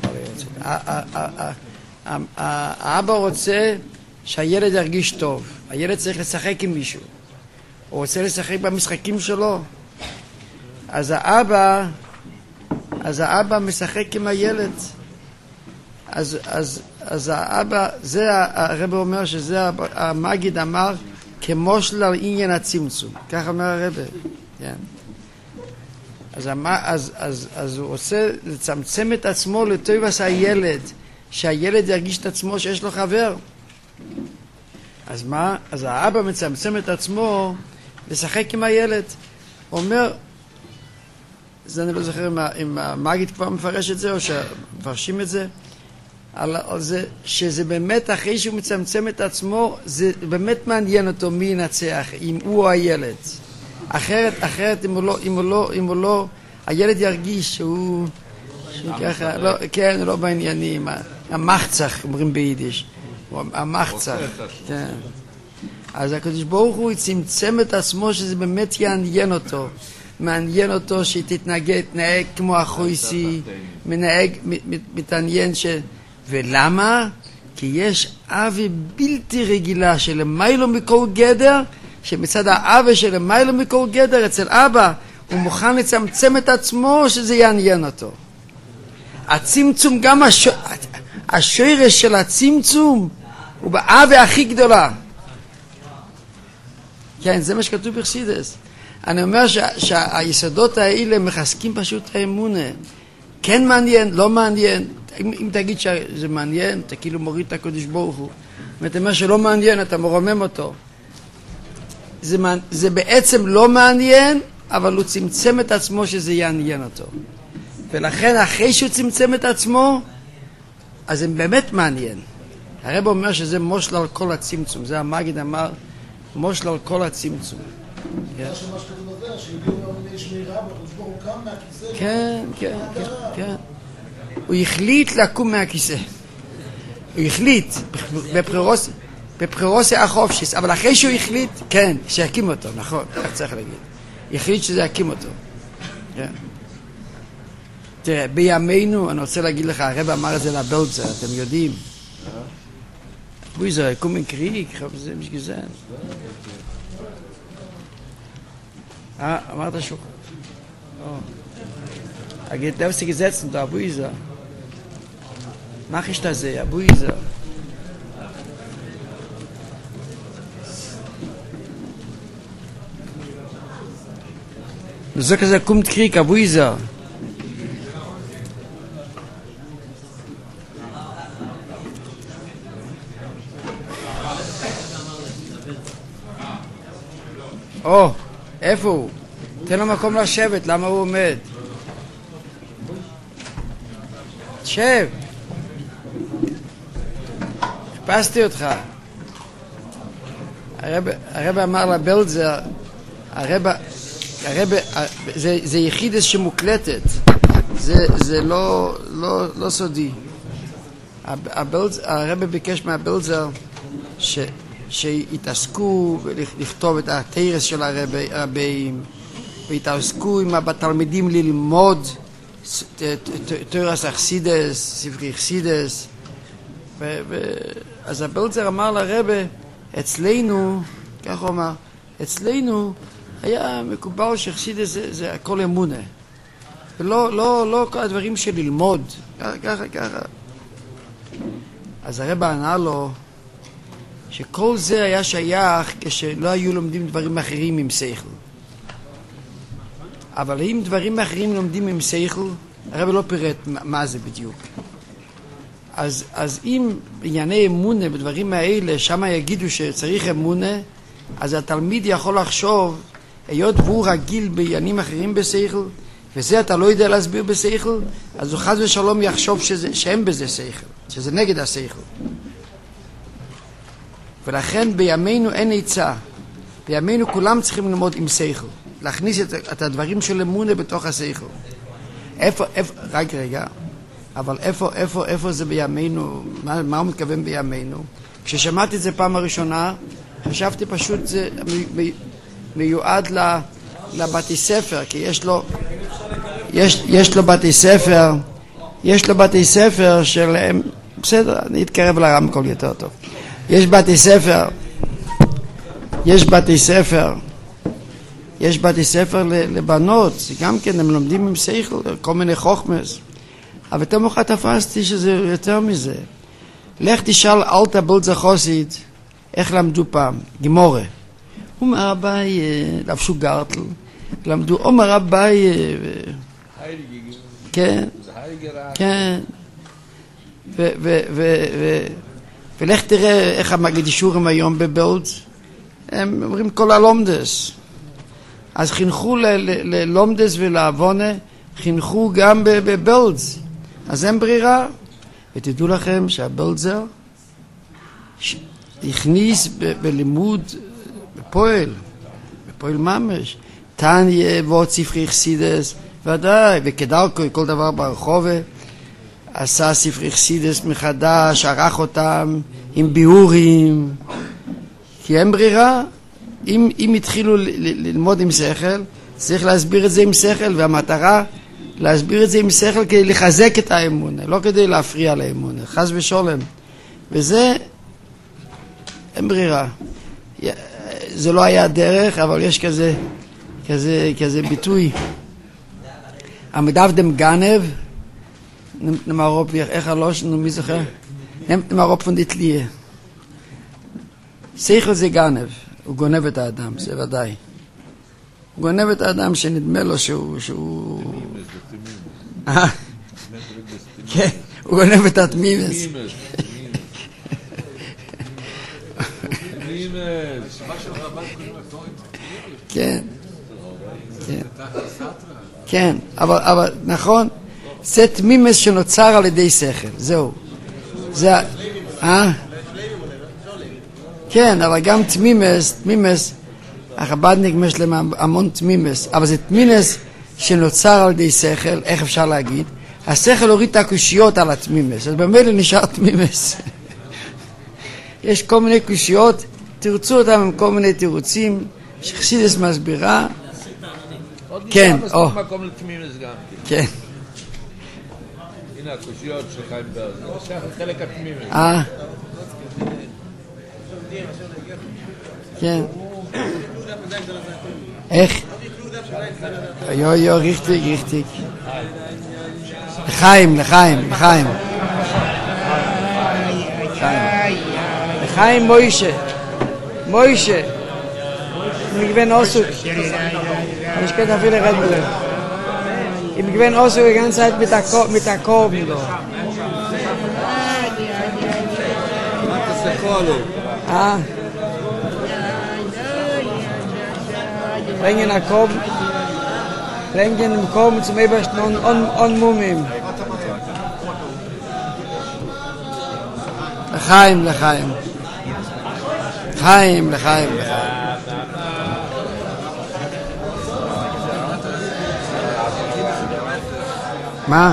S1: האבא רוצה שהילד ירגיש טוב. הילד צריך לשחק עם מישהו. הוא רוצה לשחק במשחקים שלו. אז האבא משחק עם הילד. אז האבא, זה הרב אומר שזה המגיד אמר כמו של עניין הצמצום. כך אומר הרב. כן. אז הוא רוצה לצמצם את עצמו לטובת הילד, שהילד ירגיש את עצמו שיש לו חבר. אז מה? אז האבא מצמצם את עצמו לשחק עם הילד. הוא אומר, זה אני לא זוכר אם המגיד כבר מפרש את זה או שמפרשים את זה, על זה שזה באמת אחרי שהוא מצמצם את עצמו, זה באמת מעניין אותו מי ינצח, אם הוא או הילד. אחרת אם הוא לא, הילד ירגיש שהוא ככה, לא, כן, לא בעניינים, המחצח, אומרים ביידיש, המחצח, כן. אז הקדוש ברוך הוא צמצם את עצמו שזה באמת יעניין אותו, מעניין אותו שתתנהג כמו החויסי, מתעניין ולמה? כי יש אהבה בלתי רגילה שלמיילו מכל גדר, שמצד האהבה שלמיילו מכל גדר אצל אבא הוא מוכן לצמצם את עצמו שזה יעניין אותו. הצמצום, גם השורש של הצמצום הוא באהבה הכי גדולה. כן, זה מה שכתוב בחסידות. אני אומר שהיסודות האלה מחזקים פשוט האמונה. כן מעניין, לא מעניין. אם תגיד שזה מעניין, אתה כאילו מוריד את הקדוש ברוך הוא. אם אתה אומר שלא מעניין, אתה מרומם אותו. זה בעצם לא מעניין, אבל הוא צמצם את עצמו שזה יעניין אותו. ולכן אחרי שהוא צמצם את עצמו, אז זה באמת מעניין. הרב אומר שזה מושל על כל הצמצום, זה המגיד אמר, מושל על כל הצמצום.
S5: זה שמה שכתוב בזה, שיהודי אומר יש מיראה, הקדוש ברוך הוא קם מהכיסא.
S1: כן. הוא החליט לקום מהכיסא. הוא החליט, בבחירוס החופשיס, אבל אחרי שהוא החליט, כן, שיקים אותו, נכון, איך צריך להגיד. החליט שזה יקים אותו. כן. תראה, בימינו, אני רוצה להגיד לך, הרב אמר את זה לבלצר, אתם יודעים. בויזר, קומן קריק, זה משגזן. אמרת שוק. darfst du gesetzen da, Buiza? Mach ich das sehr, Buiza? Du sagst, da kommt Krieg, Buiza. Oh, איפה הוא? תן לו מקום לשבת, למה הוא עומד? שב. חיפשתי אותך. הרב אמר לבלזר, זה יחידס שמוקלטת. זה לא סודי. הרב ביקש מהבלזר שיתעסקו לכתוב את התרס של הרבים, והתעסקו עם התלמידים ללמוד תורס אכסידס, ספרי אכסידס. אז הבלצר אמר לרבה, אצלנו, כך הוא אמר, אצלנו היה מקובל שאכסידס זה הכל אמונה. ולא כל הדברים של ללמוד, ככה. אז הרבה ענה לו, שכל זה היה שייך כשלא היו לומדים דברים אחרים עם שכל. אבל אם דברים אחרים לומדים עם שכל, הרב לא פירט מה זה בדיוק. אז אם בענייני אמונה בדברים האלה, שם יגידו שצריך אמונה, אז התלמיד יכול לחשוב, היות והוא רגיל בעניינים אחרים בשכל, וזה אתה לא יודע להסביר בשכל, אז הוא חס ושלום יחשוב שאין בזה שכל, שזה נגד השכל. ולכן בימינו אין עצה. בימינו כולם צריכים ללמוד עם שכל. להכניס את הדברים של אמונה בתוך השכל. רגע. אבל איפה זה בימינו? מה הוא מתכוון בימינו? כששמעתי את זה פעם הראשונה, חשבתי פשוט זה מיועד לבתי ספר, כי יש לו בתי ספר שלהם, בסדר, אני אתקרב לרמקול יותר טוב. יש בתי ספר לבנות, גם כן הם לומדים עם שכל, כל מיני חוכמס. אבל אתם מוכן תפסתי שזה יותר מזה. לך תשאל אלתר בלצר חסיד, איך למדו פעם? גמורה. הוא אומר רבי, לבשו גרטל, למדו, אומר רבי, כן. ולך תראה איך המגיד אישורים היום בבלץ, הם אומרים כל הלומדס. אז חינכו ללומדס ולעוונה, חינכו גם בבלץ. אז אין ברירה. ותדעו לכם שהבלצר הכניס בלימוד, בפועל ממש, תניה ועוד ספרי אכסידס, ודאי, וכדרכו כל דבר ברחוב, עשה ספרי אכסידס מחדש, ערך אותם עם ביאורים, כי אין ברירה. אם התחילו ללמוד עם שכל, צריך להסביר את זה עם שכל, והמטרה להסביר את זה עם שכל כדי לחזק את האמונה, לא כדי להפריע לאמונה, חס ושולם. וזה אין ברירה. זה לא היה דרך, אבל יש כזה ביטוי. המדבדם גנב, נמרוב, איך הלוש, מי זוכר? נמרוב פונדיטליה. שכל זה גנב, הוא גונב את האדם, זה ודאי. הוא גונב את האדם שנדמה לו שהוא... כן, הוא גונב את התמימס. כן, אבל נכון, זה תמימס שנוצר על ידי שכל, זהו. זה... כן, אבל גם תמימס, החב"דניקים יש להם המון תמימס, אבל זה תמימס שנוצר על ידי שכל, איך אפשר להגיד? השכל הוריד את הקושיות על התמימס, אז במילא נשאר תמימס. יש כל מיני קושיות, תרצו אותם עם כל מיני תירוצים, שחסידס מסבירה. כן, או.
S4: מקום לתמימס גם.
S1: כן.
S4: הנה הקושיות של חיים ברז, זה חלק התמימס.
S1: כן. איך? יו, richtig. לחיים. לחיים מוישה. Ich bin Osuk. Ich kann da viele reden. Ich bin Osuk die ganze Zeit mit der Korben da.
S4: Das ist der Kolo.
S1: Bringen den Korben zum Ebersten und Mumim. לחיים. מה?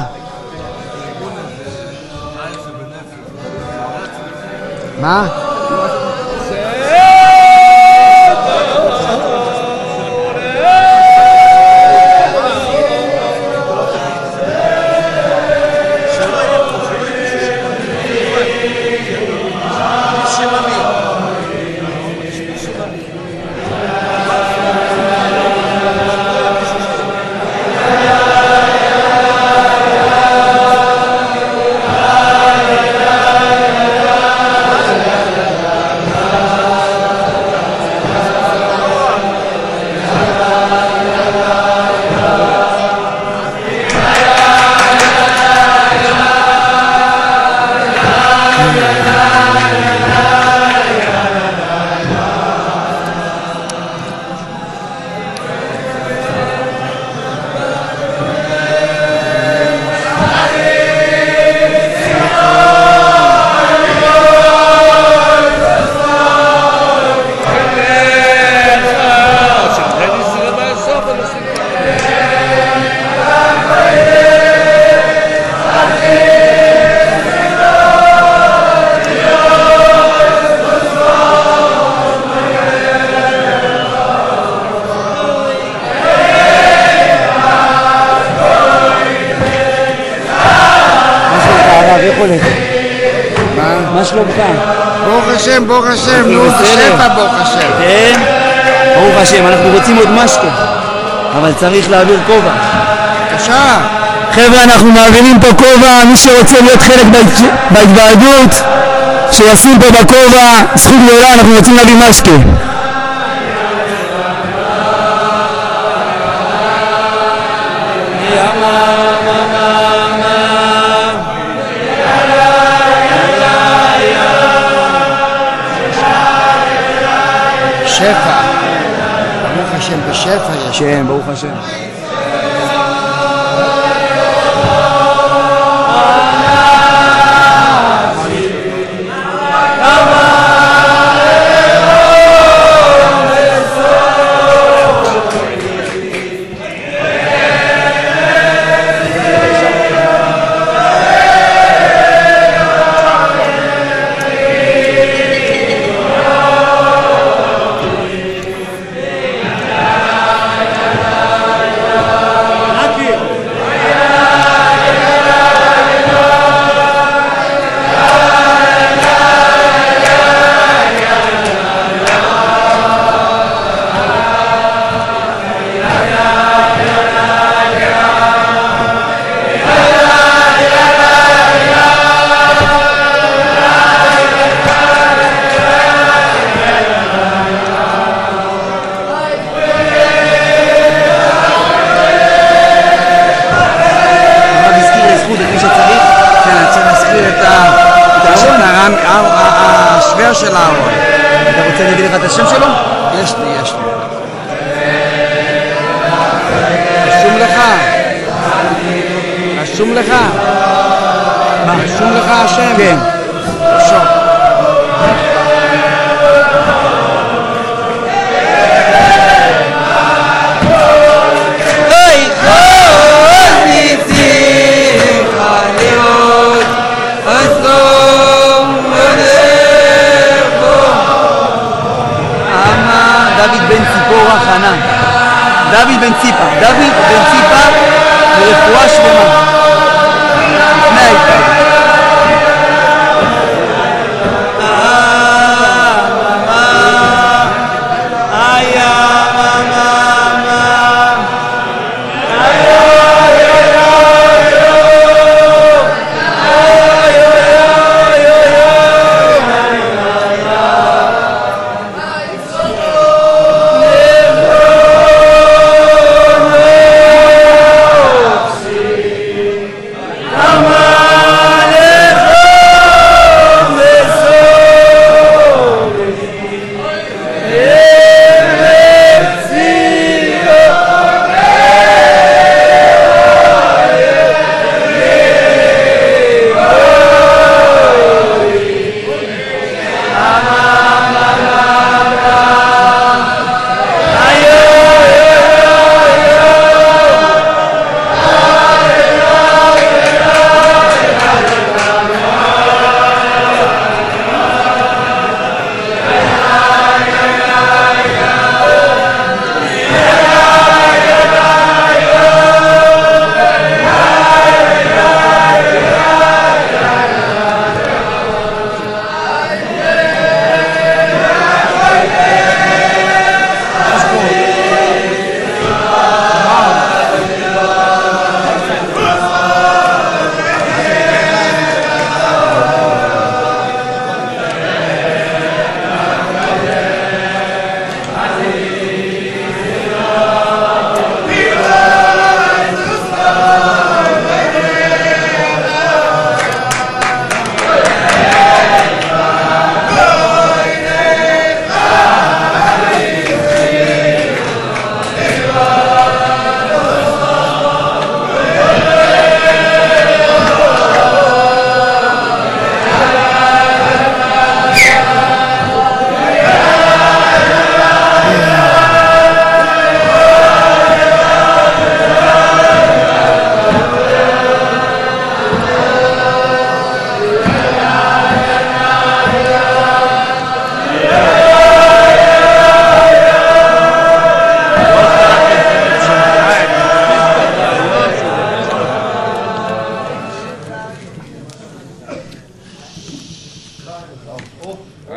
S6: מה שלומך?
S1: ברוך השם, נו, בשפע ברוך השם.
S6: כן, ברוך השם, אנחנו רוצים עוד משקה, אבל צריך להעביר כובע.
S1: בבקשה.
S6: חבר'ה, אנחנו מעבירים פה כובע, מי שרוצה להיות חלק בהתוועדות, שישים פה בכובע, זכות גדולה, אנחנו רוצים להביא משקה.
S1: שפע, ברוך השם, בשפע יש.
S6: כן, ברוך השם.
S1: השוור של הארון.
S6: אתה רוצה להגיד לך את השם שלו?
S1: יש לי. רשום לך? רשום לך השם?
S6: כן.
S1: רשום.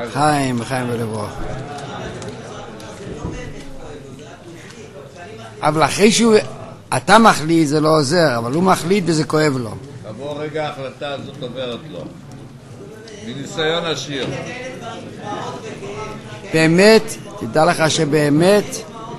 S1: חיים ולברוך. אבל אחרי אתה מחליט זה לא עוזר, אבל הוא מחליט וזה כואב לו.
S4: תבוא רגע ההחלטה הזאת עוברת לו. מניסיון עשיר.
S1: באמת, תדע לך שבאמת,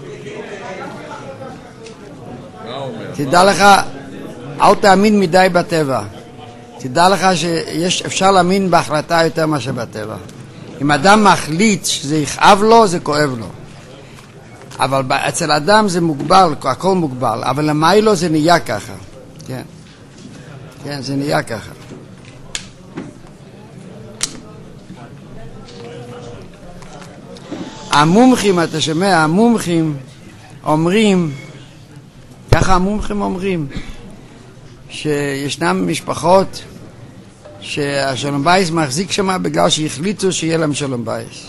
S1: תדע לך, אל תאמין מדי בטבע. תדע לך שאפשר להאמין בהחלטה יותר מאשר בטבע. אם אדם מחליט שזה יכאב לו, זה כואב לו. אבל אצל אדם זה מוגבל, הכל מוגבל. אבל למיילו זה נהיה ככה. כן. כן, זה נהיה ככה. המומחים, אתה שומע, המומחים אומרים, ככה המומחים אומרים, שישנם משפחות שהשלום בייס מחזיק שמה בגלל שהחליטו שיהיה להם שלום בייס.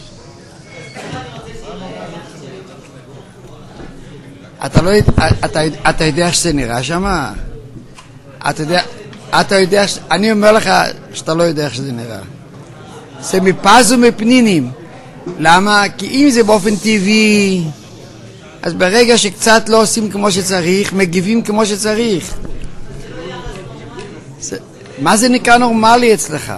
S1: אתה יודע שזה נראה שמה? אתה יודע, אני אומר לך שאתה לא יודע איך שזה נראה. זה מפז ומפנינים. למה? כי אם זה באופן טבעי, אז ברגע שקצת לא עושים כמו שצריך, מגיבים כמו שצריך. מה זה נקרא נורמלי אצלך?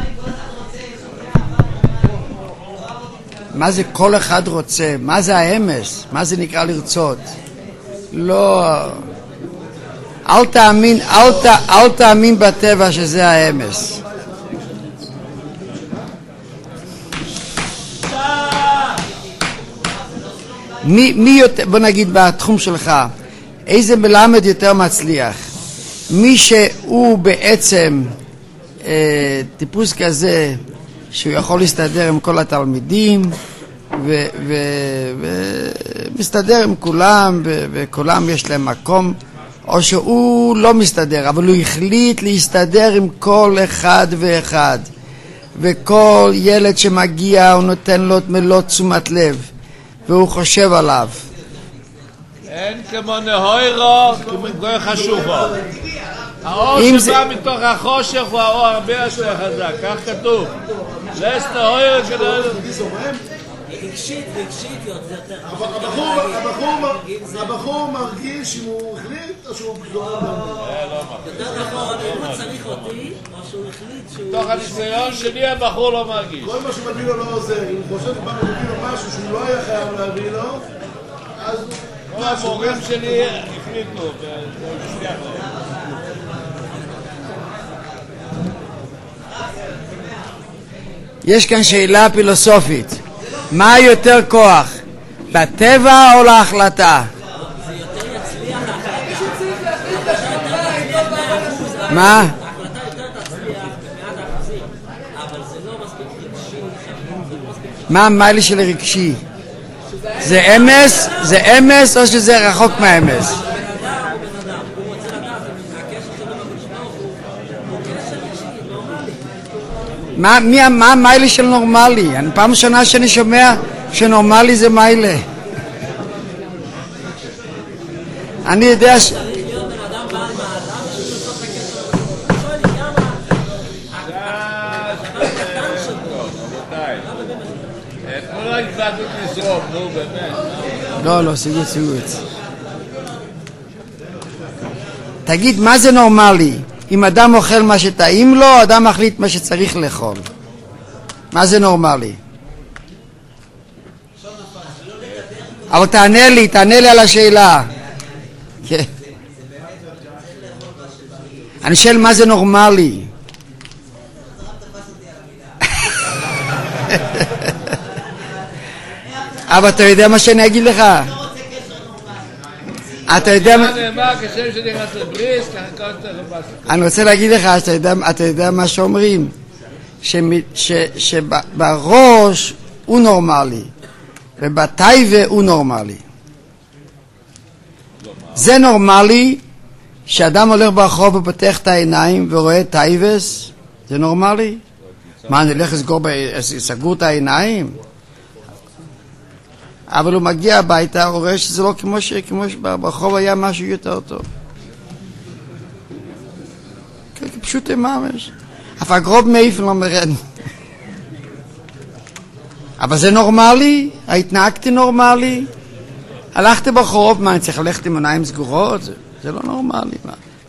S1: מה זה כל אחד רוצה? מה זה האמס? מה זה נקרא לרצות? לא... אל תאמין בטבע שזה האמס. מי יותר, בוא נגיד בתחום שלך, איזה מלמד יותר מצליח? מי שהוא בעצם טיפוס כזה שהוא יכול להסתדר עם כל התלמידים ומסתדר עם כולם וכולם יש להם מקום, או שהוא לא מסתדר אבל הוא החליט להסתדר עם כל אחד ואחד, וכל ילד שמגיע הוא נותן לו את מלוא תשומת לב והוא חושב עליו.
S4: אין כמו נהוירו כמו גוי חשוכו. האור שבא מתוך החושך הוא האור הרבה יותר חזק, כך כתוב. לס נהוירו כדאי
S5: רגשית יותר. הבחור מרגיש אם הוא החליט או שהוא גדול. יותר נכון, אם הוא צריך אותי או שהוא החליט שהוא...
S4: תוך הניסיון שלי הבחור לא מרגיש.
S5: כל מה שמביא לו לא עוזר. אם הוא חושב שפעם הוא מביא לו משהו שהוא לא היה חייב להביא לו, אז...
S4: כל המורים שלי החליטו והצליח להם.
S1: יש כאן שאלה פילוסופית. מה יותר כוח? בטבע או להחלטה?
S7: זה יותר יצליח
S1: מה?
S7: ההחלטה יותר תצליח במעט האחוזים, אבל זה לא מספיק רגשי.
S1: מה המייל של רגשי? זה אמס? זה אמס או שזה רחוק מהאמס?
S7: בן אדם הוא בן אדם, הוא רוצה לדעת אם הקשר שלו במשמעות הוא קשר רגשי, נורמלי.
S1: מה המיילי של נורמלי? אני פעם ראשונה שאני שומע שנורמלי זה מיילה. אני יודע
S7: צריך להיות בן אדם בעל מעלה בשביל לעשות את הקשר. אני שואל לי כמה הדבר הקטן שלו.
S4: רבותיי, תנו רק התוועדות לזרום, נו באמת.
S1: לא, סיגות. תגיד, מה זה נורמלי? אם אדם אוכל מה שטעים לו, אדם מחליט מה שצריך לאכול. מה זה נורמלי? אבל תענה לי על השאלה. כן. אני שואל מה זה נורמלי. אבל אתה יודע מה שאני אגיד לך? אתה יודע מה... אני רוצה להגיד לך שאתה יודע מה שאומרים, שבראש הוא נורמלי ובטייבה הוא נורמלי. זה נורמלי שאדם הולך ברחוב ופותח את העיניים ורואה טייבס, זה נורמלי? מה, אני הולך לסגור את העיניים? אבל הוא מגיע הביתה, הוא רואה שזה לא כמו שברחוב היה משהו יותר טוב. פשוט ממש. אף הגרוב מאיפן לא מרד. אבל זה נורמלי? התנהגתי נורמלי? הלכתי ברחוב, מה, אני צריך ללכת עם עיניים סגורות? זה לא נורמלי.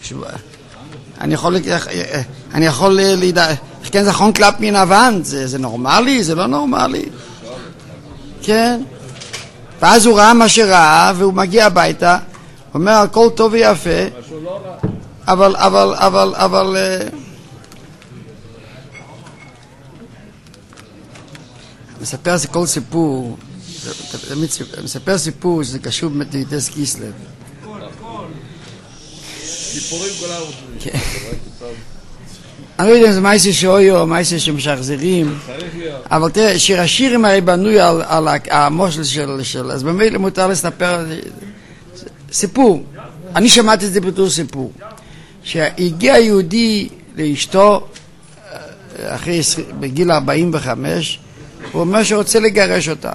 S1: אני יכול כן, זה חון קלאפ מן אבנט, זה נורמלי? זה לא נורמלי. כן. ואז הוא ראה מה שראה, והוא מגיע הביתה, הוא אומר, הכל טוב ויפה, אבל מספר זה כל סיפור, מספר סיפור שזה קשור ליטס קיסלב.
S2: סיפורים כל העובדים.
S1: אני לא יודע אם זה מייסה שאויו או מייסה שמשחזרים, אבל תראה, שיר השירים הרי בנוי על המושל של, אז במילא מותר לספר סיפור. אני שמעתי את זה בתור סיפור, שהגיע יהודי לאשתו בגיל 45, הוא אומר שרוצה לגרש אותה.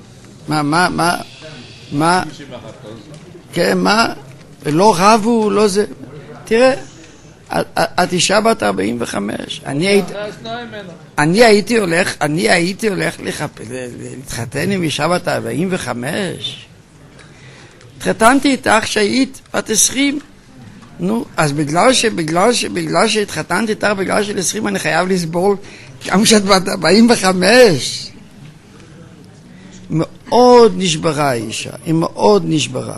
S1: מה? כן, מה? לא רבו, לא זה. תראה, את אישה בת 45. אני הייתי הולך להתחתן עם אישה בת 45. התחתנתי איתך שהיית בת 20. נו, אז בגלל שהתחתנתי איתך בגלל של 20 אני חייב לסבול גם שאת בת 45. מאוד נשברה האישה, היא מאוד נשברה.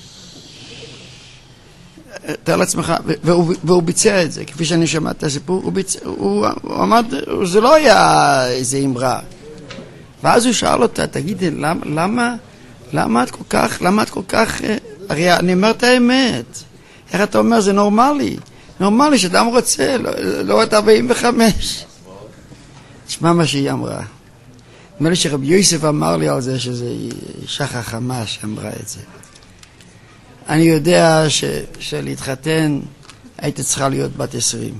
S1: תאר לעצמך, והוא ביצע את זה, כפי שאני שמעת את הסיפור, הוא עמד, זה לא היה איזה אמרה. ואז הוא שאל אותה, תגידי, למה את כל כך, הרי אני אומר את האמת. איך אתה אומר, זה נורמלי. נורמלי שאדם רוצה, לא את 45. תשמע מה שהיא אמרה. נדמה לי שרבי יוסף אמר לי על זה שזה אישה חכמה שאמרה את זה. אני יודע שלהתחתן הייתי צריכה להיות בת 20.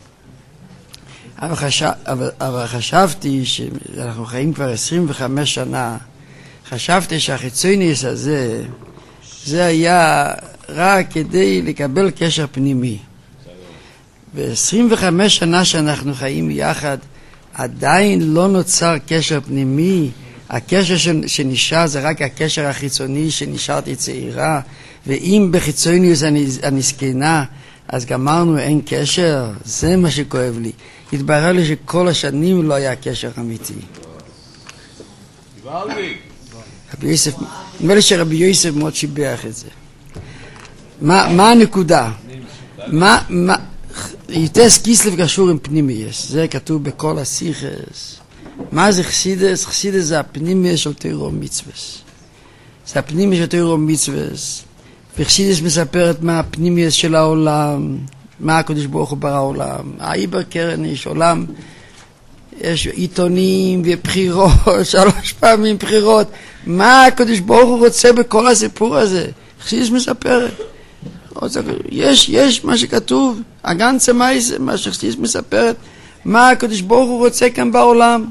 S1: אבל חשבתי שאנחנו חיים כבר 25 שנה, חשבתי שהחיצוניוס הזה, זה היה רק כדי לקבל קשר פנימי. ו25 שנה שאנחנו חיים יחד, עדיין לא נוצר קשר פנימי. הקשר שנשאר זה רק הקשר החיצוני שנשארתי צעירה, ואם בחיצוניוס אני זקנה, אז גמרנו, אין קשר. זה מה שכואב לי. התברר לי שכל השנים לא היה קשר אמיתי. רבי יוסף, נדמה לי שרבי יוסף מאוד שיבח את זה. מה הנקודה? יטס קיסלב קשור עם פנימייס, זה כתוב בכל הסיכס. מה זה חסידס? חסידס זה הפנימייס של תורה ומצוות. זה הפנימייס של תורה ומצוות. וחסידס מספרת מה הפנימייס של העולם, מה הקדוש ברוך הוא ברא העולם. העיבר קרן יש עולם, יש עיתונים ובחירות, 3 פעמים בחירות. מה הקדוש ברוך הוא רוצה בכל הסיפור הזה? חסידס מספרת. יש מה שכתוב, הגנצה מייסה, מה שחסידס מספרת, מה הקדוש ברוך הוא רוצה כאן בעולם.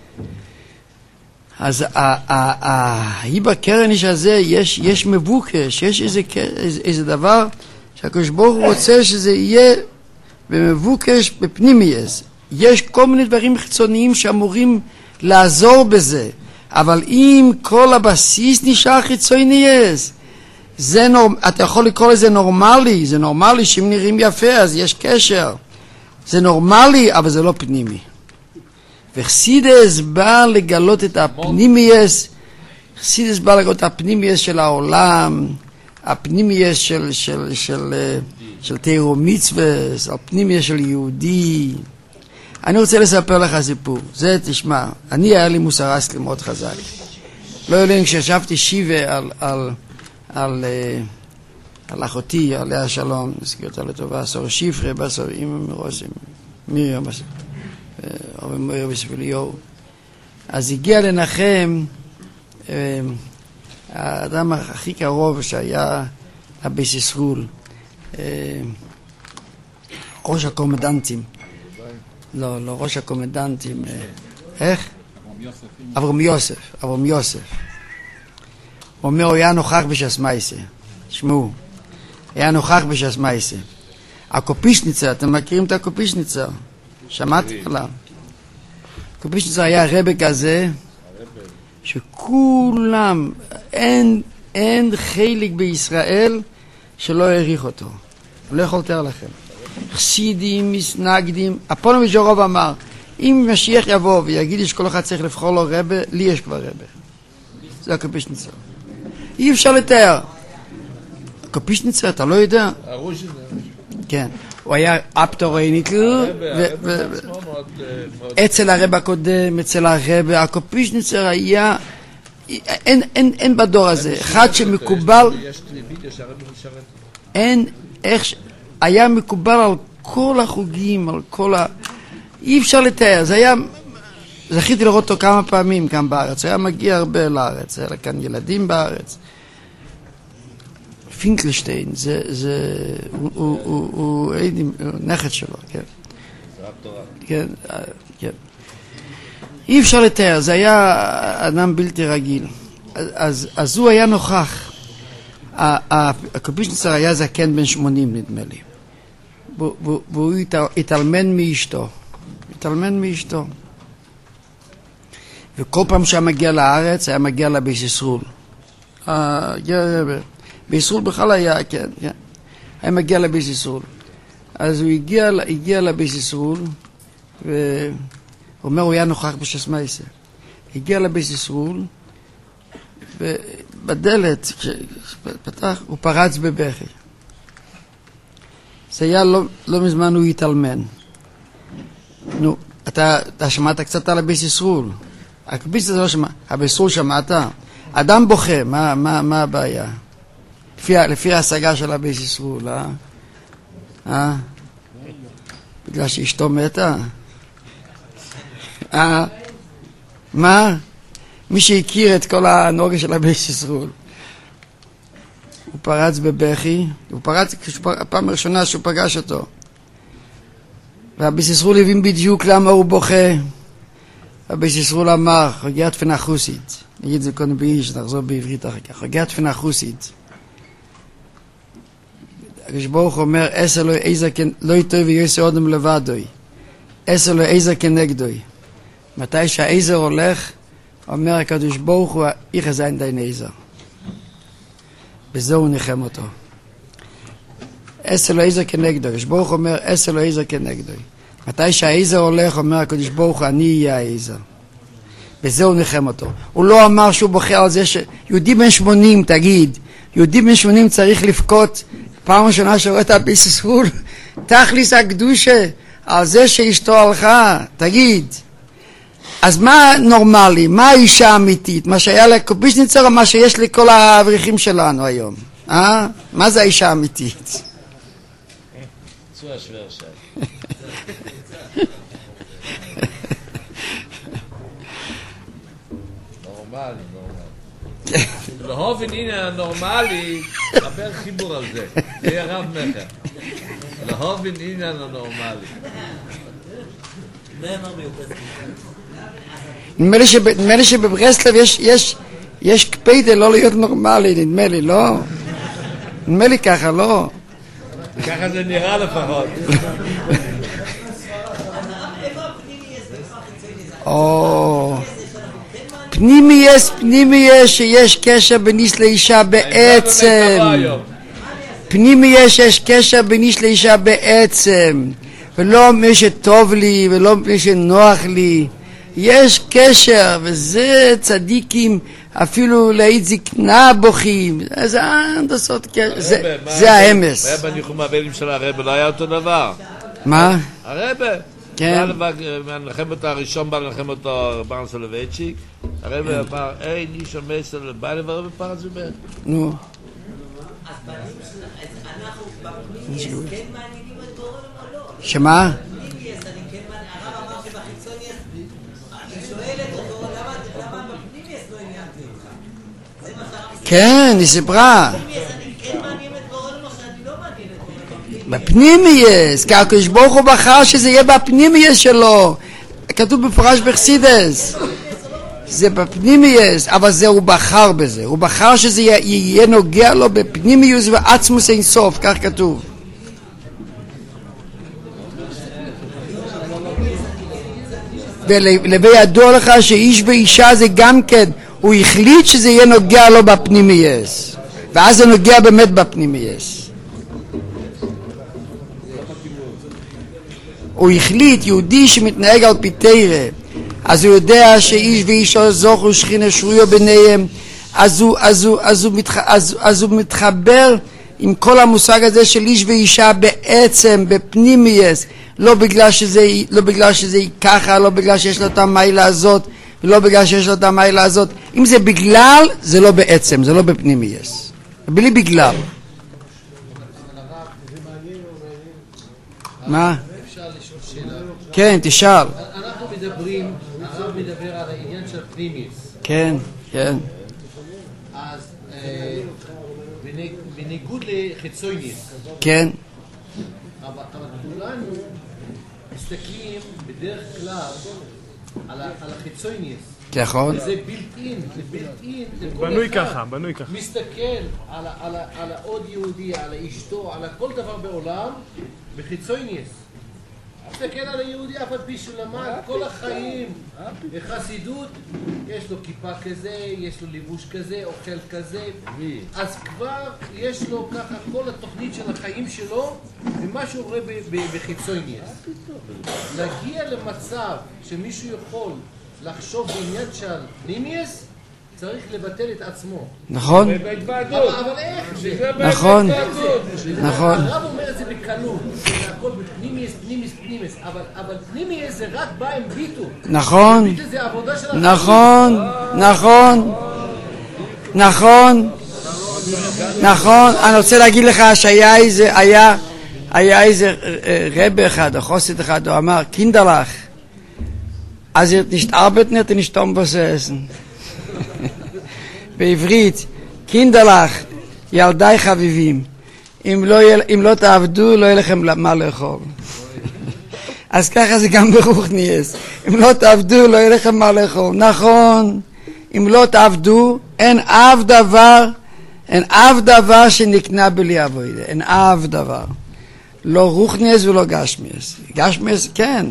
S1: אז העיבר קרניש הזה, יש מבוקש, יש איזה דבר שהקדוש ברוך הוא רוצה שזה יהיה במבוקש בפנימייס. יש כל מיני דברים חיצוניים שאמורים לעזור בזה, אבל אם כל הבסיס נשאר חיצונייס, אתה יכול לקרוא לזה נורמלי, זה נורמלי שאם נראים יפה אז יש קשר, זה נורמלי אבל זה לא פנימי. וחסידס בא לגלות את הפנימייס, חסידס בא לגלות את הפנימייס של העולם, הפנימייס של תורה ומצוות, הפנימייס של יהודי. אני רוצה לספר לך סיפור, זה תשמע, היה לי מוסר אסלי מאוד חזק. לא יודע, כשישבתי שיבה על אחותי, עליה שלום, נזכיר אותה לטובה, סור שיפרה, בסור אימא מרוסים, מירי, אבל מאיר וספליו. אז הגיע לנחם האדם הכי קרוב שהיה הביס ישרול, ראש הקומדנטים. לא, ראש הקומדנטים. איך? אברהם יוסף. הוא אומר, הוא היה נוכח בשעס מייסה. תשמעו, היה נוכח בשעס מייסה. הקופישניצר, אתם מכירים את הקופישניצר? שמעתי עליו. הקופישניצר היה רבא כזה, שכולם, אין חלק בישראל שלא העריך אותו. אני לא יכול לתאר לכם. חסידים, מסנגדים, הפונוביץ' הרוב אמר, אם משיח יבוא ויגיד שכל אחד צריך לבחור לו רבה, לי יש כבר רבה. זה הקופישניצר. אי אפשר לתאר. הקופישניצר, אתה לא יודע? כן. הוא היה אפטורייניטל, אצל הרב הקודם, אצל הרב, הקופישניצר היה, אין בדור הזה, אחד שמקובל, אין, איך, היה מקובל על כל החוגים, על כל אי אפשר לתאר, זה היה, זכיתי לראות אותו כמה פעמים כאן בארץ, היה מגיע הרבה לארץ, היה כאן ילדים בארץ. פינקלשטיין, הוא נכד שלו, כן. כן, כן. אי אפשר לתאר, זה היה אדם בלתי רגיל. אז הוא היה נוכח. הקופישניצר היה זקן בן 80 נדמה לי. והוא התאלמן מאשתו. וכל פעם שהיה מגיע לארץ, היה מגיע לבייס ישרול. בישרול בכלל היה, כן. היה מגיע לבייס ישרול. אז הוא הגיע לבייס ישרול, והוא אומר, הוא היה נוכח בשש מייסה. הגיע לבייס ישרול, ובדלת, כשפתח, הוא פרץ בבכי. זה היה לא מזמן הוא התאלמן. נו, אתה שמעת קצת על הבייס ישרול. הקביץ הזה לא שמע, הבייס ישרול שמעת? אדם בוכה, מה הבעיה? לפי ההשגה של הבייס ישרול, בגלל שאשתו מתה? מה? מי שהכיר את כל הנוגה של הבייס ישרול. הוא פרץ בבכי, הוא פרץ הפעם הראשונה שהוא פגש אותו. והבייס ישרול הבין בדיוק למה הוא בוכה. הבייס ישרול אמר, חוגיה תפינה חוסית. נגיד זה קודם באיש, נחזור בעברית אחר כך. חוגיה תפינה חוסית. הקדוש ברוך אומר, עשר לו איזה לא יטוי ויועשה אודם לבדוי. עשר לו איזה כנגדוי. מתי שהעזר הולך, אומר הקדוש ברוך הוא, איך זין דיין עזר. בזה הוא נחם אותו. עשר לו איזה כנגדוי. הקדוש ברוך הוא אומר, עשר לו איזה כנגדוי. מתי שהעזר הולך, אומר הקדוש ברוך הוא, אני אהיה העזר. בזה הוא נחם אותו. הוא לא אמר שהוא בוכה על זה שיהודי בן 80, תגיד, יהודי בן 80 צריך לבכות פעם ראשונה שרואה את הבייס ישרול, תכליס הקדושה על זה שאשתו הלכה, תגיד. אז מה נורמלי? מה האישה האמיתית? מה שהיה לקופישניצר או מה שיש לכל האברכים שלנו היום? מה זה האישה האמיתית?
S4: להובין הנה הנורמלי, דבר חיבור על זה, זה יהיה רב מחר. להובין הנה הנורמלי.
S1: נדמה לי שבברסלב יש קפידה לא להיות נורמלי, נדמה לי, לא? נדמה לי ככה, לא?
S4: ככה זה נראה לפחות.
S1: פנימי יש שיש קשר בין איש לאישה בעצם. פנימי יש קשר בין איש לאישה בעצם. ולא מי שטוב לי ולא מי שנוח לי. יש קשר, וזה צדיקים אפילו להעיד זקנה בוכים. אז הנדסות קשר, זה האמס.
S4: הרב בניחום האבלים של הרב לא היה אותו דבר.
S1: מה?
S4: הרב
S1: כן.
S4: מנחם אותו הראשון בא לנחם אותו ברן סולובייצ'יק. הרב אמר, היי נישו מסל בא לברב פרץ ובן.
S1: נו.
S7: אז אנחנו בפנימי כן מעניינים את גורם או לא?
S1: שמה?
S7: הרב אמר שבחיצון יש, אני שואלת אותו למה בפנימי לא עניינתי אותך? זה מה שהרב
S1: כן, היא סיפרה.
S7: בפנימי אני כן מעניין את גורם או שאני לא מעניין את גורם?
S1: בפנימייס, כי הקדוש ברוך הוא בחר שזה יהיה בפנימייס שלו. כתוב בפורש בחסידס. זה בפנימייס, אבל זה הוא בחר בזה. הוא בחר שזה יהיה נוגע לו בפנימייס ועצמוס אין סוף, כך כתוב. ולבי ידוע לך שאיש ואישה זה גם כן, הוא החליט שזה יהיה נוגע לו בפנימייס, ואז זה נוגע באמת בפנימייס. הוא החליט, יהודי שמתנהג על פי תורה, אז הוא יודע שאיש ואישו זוכו שכינה שרויה ביניהם, אז הוא מתחבר עם כל המושג הזה של איש ואישה בעצם, בפנימייס, לא בגלל שזה ככה, לא בגלל שיש לו את המיילה הזאת, ולא בגלל שיש לו את המיילה הזאת. אם זה בגלל, זה לא בעצם, זה לא בפנימייס. בלי בגלל. מה?
S8: אפשר לשאול שאלה?
S1: כן, תשאל.
S8: אנחנו מדברים, הרב מדבר על העניין של פנימייס.
S1: כן, כן.
S8: אז בניגוד לחיצוניס.
S1: כן.
S8: אבל כולנו מסתכלים בדרך כלל על החיצוניס.
S1: נכון.
S8: וזה בילט-אין, זה בילט-אין.
S3: בנוי ככה, בנוי ככה.
S8: מסתכל על העוד יהודי, על אשתו, על כל דבר בעולם, בחיצוניס. מסתכל על היהודי, אף על פי שהוא למד כל החיים בחסידות, יש לו כיפה כזה, יש לו לבוש כזה, אוכל כזה, אז כבר יש לו ככה כל התוכנית של החיים שלו, ומה שהוא רואה בחיצוניס. להגיע למצב שמישהו יכול לחשוב בעניין של פנימייס, צריך לבטל את עצמו.
S1: נכון.
S8: אבל איך?
S1: נכון. נכון.
S8: הרב אומר את זה בקלות, זה הכל בפנימייס, פנימייס, אבל פנימייס זה רק בא עם ביטו.
S1: נכון.
S8: ביטו זה עבודה של החיים.
S1: נכון. אני רוצה להגיד לך שהיה איזה רב אחד, או חוסד אחד, הוא אמר, קינדלך, אז nicht arbeiten, nicht umbesessen. בעברית, קינדלך, ילדי חביבים, אם לא תעבדו, לא יהיה לכם מה לאכול. אז ככה זה גם ברוחניאס. אם לא תעבדו, לא יהיה לכם מה לאכול. נכון, אם לא תעבדו, אין אף דבר שנקנה בלי עבודה. אין אף דבר. לא רוחניאס ולא גשמיאס. גשמיאס, כן.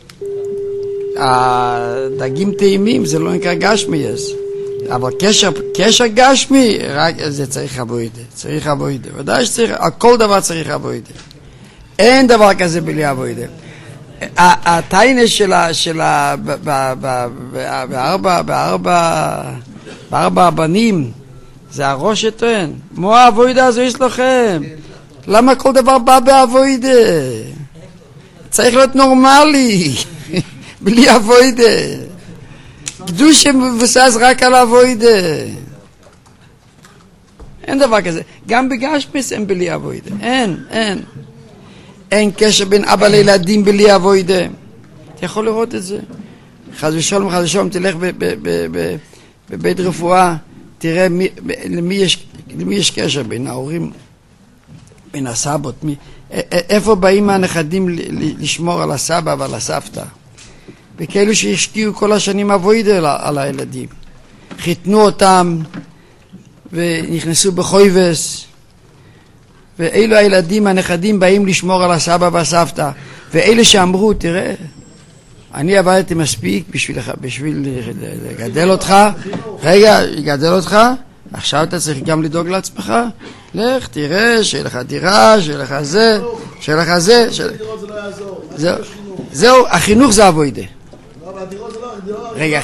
S1: הדגים טעימים, זה לא נקרא גשמיאס. אבל קשר גשמי, רק זה צריך עבודה. ודאי שצריך, כל דבר צריך עבודה. אין דבר כזה בלי עבודה. הטיינה שלה בארבע הבנים, זה הראש שטוען. מו העבודה הזו יש לכם? למה כל דבר בא בעבודה? צריך להיות נורמלי, בלי עבודה. קדוש שמבוסס רק על עבודה. אין דבר כזה. גם בגשמיס אין בלי עבודה. אין קשר בין אבא לילדים בלי עבודה. אתה יכול לראות את זה. חס ושלום, תלך בבית רפואה, תראה למי יש קשר בין ההורים, בין הסבות. איפה באים הנכדים לשמור על הסבא ועל הסבתא? וכאלו שהשקיעו כל השנים עבודה על הילדים. חיתנו אותם ונכנסו בחויבס, ואלו הילדים, הנכדים, באים לשמור על הסבא והסבתא. ואלה שאמרו, תראה, אני עבדתי מספיק בשביל לגדל אותך, לגדל אותך, עכשיו אתה צריך גם לדאוג לעצמך, לך, תראה, שיהיה לך דירה, שיהיה לך זה, זהו, החינוך זה עבודה. רגע,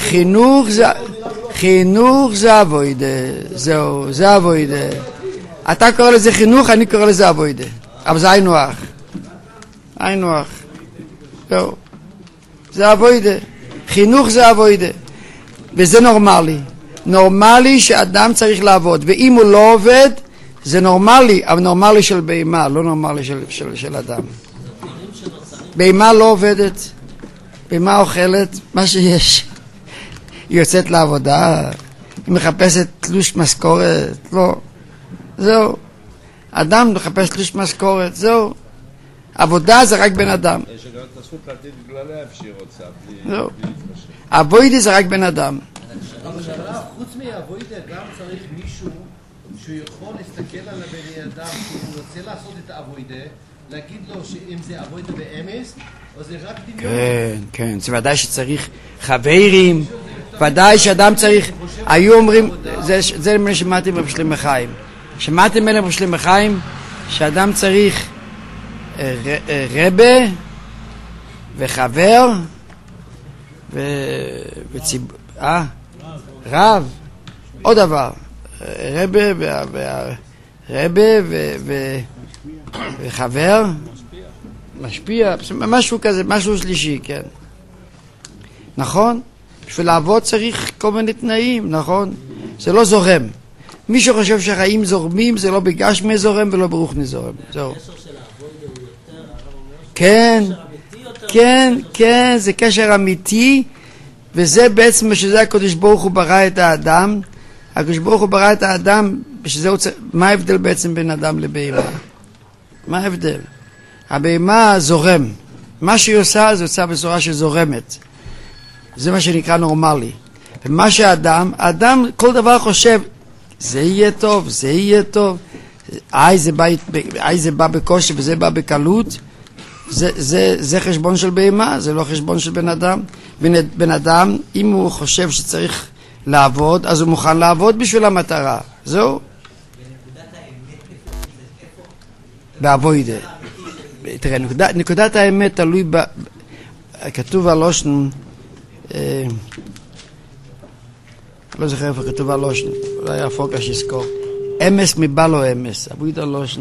S1: חינוך זה עבודה, זהו, זה עבודה. אתה קורא לזה חינוך, אני קורא לזה עבודה. אבל זה היינו הך. זהו. זה עבודה. חינוך זה עבודה. וזה נורמלי. נורמלי שאדם צריך לעבוד. ואם הוא לא עובד, זה נורמלי, אבל נורמלי של בהמה, לא נורמלי של אדם. בהמה לא עובדת. בהמה אוכלת מה שיש. היא יוצאת לעבודה, היא מחפשת תלוש משכורת, לא. זהו. אדם מחפש תלוש משכורת, זהו. עבודה זה רק בן אדם.
S2: יש גם את הזכות להטיל בגלליה אפשר רוצה.
S1: זהו. עבודה זה רק בן אדם.
S8: אבל חוץ מהעבודה גם צריך מישהו שהוא יכול להסתכל על הבני אדם שהוא רוצה לעשות את העבודה, להגיד לו שאם זה עבודה באמס או זה רק דמיון.
S1: כן, זה ודאי שצריך חברים, ודאי שאדם צריך, היו אומרים, זה מה שמעתי ברב שלמה חיים. שמעתי מלך ברב שלמה חיים, שאדם צריך רבה וחבר רב, עוד דבר, רבה וחבר, משפיע, משהו כזה, משהו שלישי, כן. נכון? בשביל לעבוד צריך כל מיני תנאים, נכון? זה לא זורם. מי שחושב שהחיים זורמים, זה לא בגשמי זורם ולא ברוחני זורם. זהו. כן, כן, כן, זה קשר אמיתי, וזה בעצם שזה הקדוש ברוך הוא ברא את האדם. הקדוש ברוך הוא ברא את האדם, מה ההבדל בעצם בין אדם לבהמה? מה ההבדל? הבהמה זורם. מה שהיא עושה, זה עושה בצורה שזורמת. זה מה שנקרא נורמלי. ומה שהאדם, האדם כל דבר חושב, זה יהיה טוב, זה יהיה טוב. זה בא בקושי וזה בא בקלות. זה חשבון של בהמה, זה לא חשבון של בן אדם. בן אדם, אם הוא חושב שצריך לעבוד, אז הוא מוכן לעבוד בשביל המטרה. זהו. בעבודה. תראה, נקודת האמת תלוי כתוב על לושן, לא זוכר איפה כתוב על לושן, אולי הפוקה שיזכור, אמס מבא לו אמס, עבודה לושן.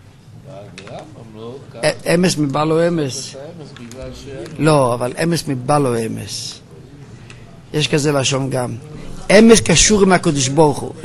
S1: אמס מבא לו אמס. לא, אבל אמס מבא לו אמס. יש כזה לשון גם. אמס קשור עם הקדוש ברוך הוא.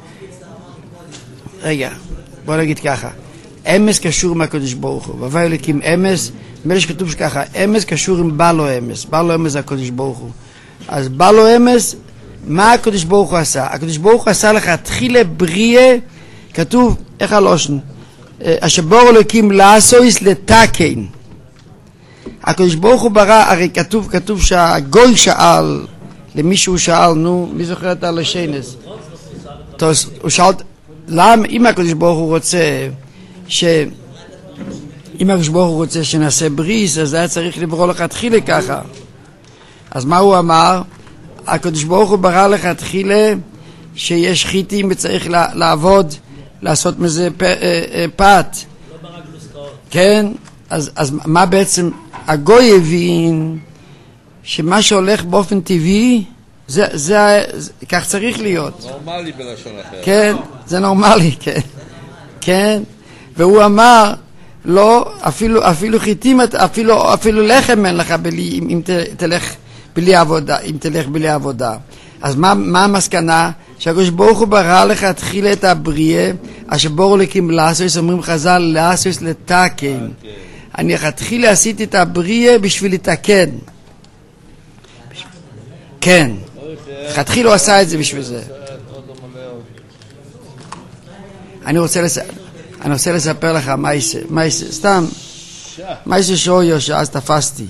S1: רגע, בוא נגיד ככה. אמס קשור עם הקדוש ברוך הוא. והווי אלוקים אמס, מלך כתוב שככה, אמס קשור עם בא לו אמס. בא לו אמס זה הקדוש ברוך הוא. אז בא לו אמס, מה הקדוש ברוך הוא עשה? הקדוש ברוך הוא עשה לך תחילה בריאה, כתוב, איך הלושן? אשר בור אלוקים לעשויס לתקן. הקדוש ברוך הוא ברא, הרי כתוב שהגוי שאל, למישהו שאל, נו, מי זוכר את הלשנס? הוא שאל, למה, אם הקדוש ברוך הוא רוצה, אם הקדוש ברוך הוא רוצה שנעשה בריס, אז היה צריך לברוא לך תחילה ככה. אז מה הוא אמר? הקדוש ברוך הוא ברא לך תחילה שיש חיטים וצריך לעבוד, לעשות מזה פת. כן? אז מה בעצם? הגוי הבין שמה שהולך באופן טבעי, כך צריך להיות.
S4: נורמלי בלשון אחר.
S1: כן, זה נורמלי, כן. כן, והוא אמר, לא, אפילו חיטים, אפילו לחם אין לך אם תלך בלי עבודה, אם תלך בלי עבודה. אז מה המסקנה? שהקדוש ברוך הוא ברא לך תחילה את הבריאה, אשר בור אלוקים לעשוס, אומרים חז"ל, לעשוס לתקן. אני תחילה עשיתי את הבריאה בשביל לתקן. כן. תחילה הוא עשה את זה בשביל זה. אני רוצה לספר לך מה סתם, מה שאויו שאז תפסתי.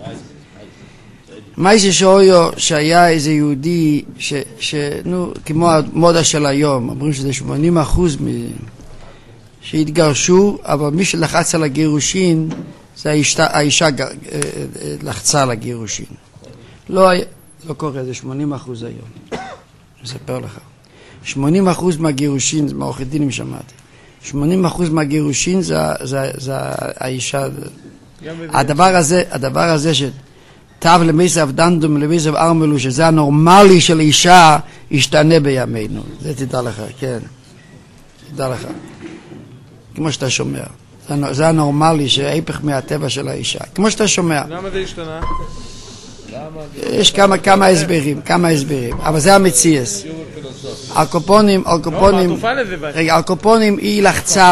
S1: מה שאויו שהיה איזה יהודי נו, כמו המודה של היום, אומרים שזה 80% שהתגרשו, אבל מי שלחץ על הגירושין, זה האישה לחצה על הגירושין. לא קורה, זה 80% היום. אני אספר לך. 80% מהגירושין, מהעורכי דינים שמעתי. 80% מהגירושין זה האישה. הדבר הזה שתו למייסב דנדום למייסב ארמלו, שזה הנורמלי של אישה, ישתנה בימינו. זה תדע לך, כן. תדע לך. כמו שאתה שומע. זה הנורמלי שההיפך מהטבע של האישה. כמו שאתה שומע.
S3: למה זה השתנה?
S1: יש כמה הסברים, אבל זה המציאס. הקופונים, היא לחצה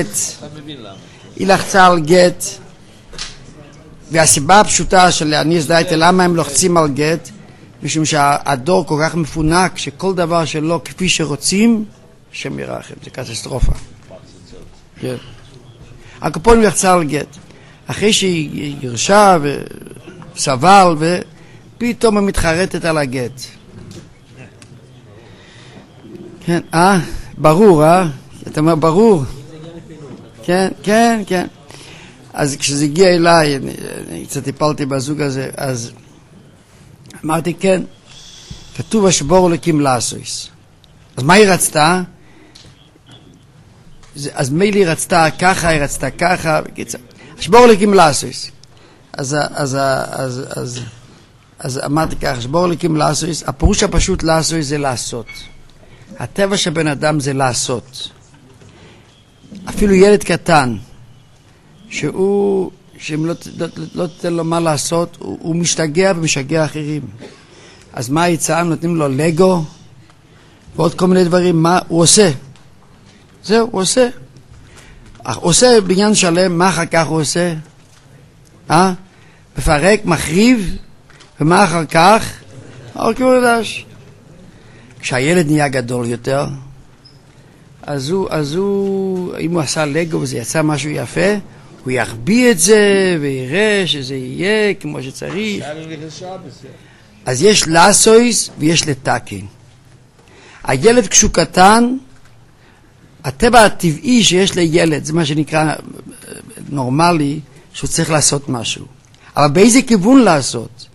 S1: על גט, והסיבה הפשוטה של אני ידעתי למה הם לוחצים על גט, משום שהדור כל כך מפונק, שכל דבר שלא כפי שרוצים, שם ירחם, זה קטסטרופה. הקופונים לחצה על גט, אחרי שהיא ירשה וסבל ופתאום היא מתחרטת על הגט. כן, ברור, אתה אומר ברור. כן. אז כשזה הגיע אליי, אני קצת טיפלתי בזוג הזה, אז אמרתי כן. כתוב השבור אלוקים לעשויס. אז מה היא רצתה? אז מילא היא רצתה ככה, היא רצתה ככה, בקיצור. השבור אלוקים לעשויס. אז אמרתי ככה, השבור אלוקים לעשויס, הפירוש הפשוט לעשויס זה לעשות. הטבע של בן אדם זה לעשות. אפילו ילד קטן, שאם לא תתן לו מה לעשות, הוא משתגע ומשגע אחרים. אז מה יצא? נותנים לו לגו ועוד כל מיני דברים. מה הוא עושה? זהו, הוא עושה. הוא עושה בניין שלם. מה אחר כך הוא עושה? מפרק, מחריב, ומה אחר כך? אוקיי, הוא יודעש. כשהילד נהיה גדול יותר, אז הוא, אם הוא עשה לגו וזה יצא משהו יפה, הוא יחביא את זה ויראה שזה יהיה כמו שצריך. אז יש לעשויס ויש לתקן. הילד כשהוא קטן, הטבע הטבעי שיש לילד, זה מה שנקרא נורמלי, שהוא צריך לעשות משהו. אבל באיזה כיוון לעשות?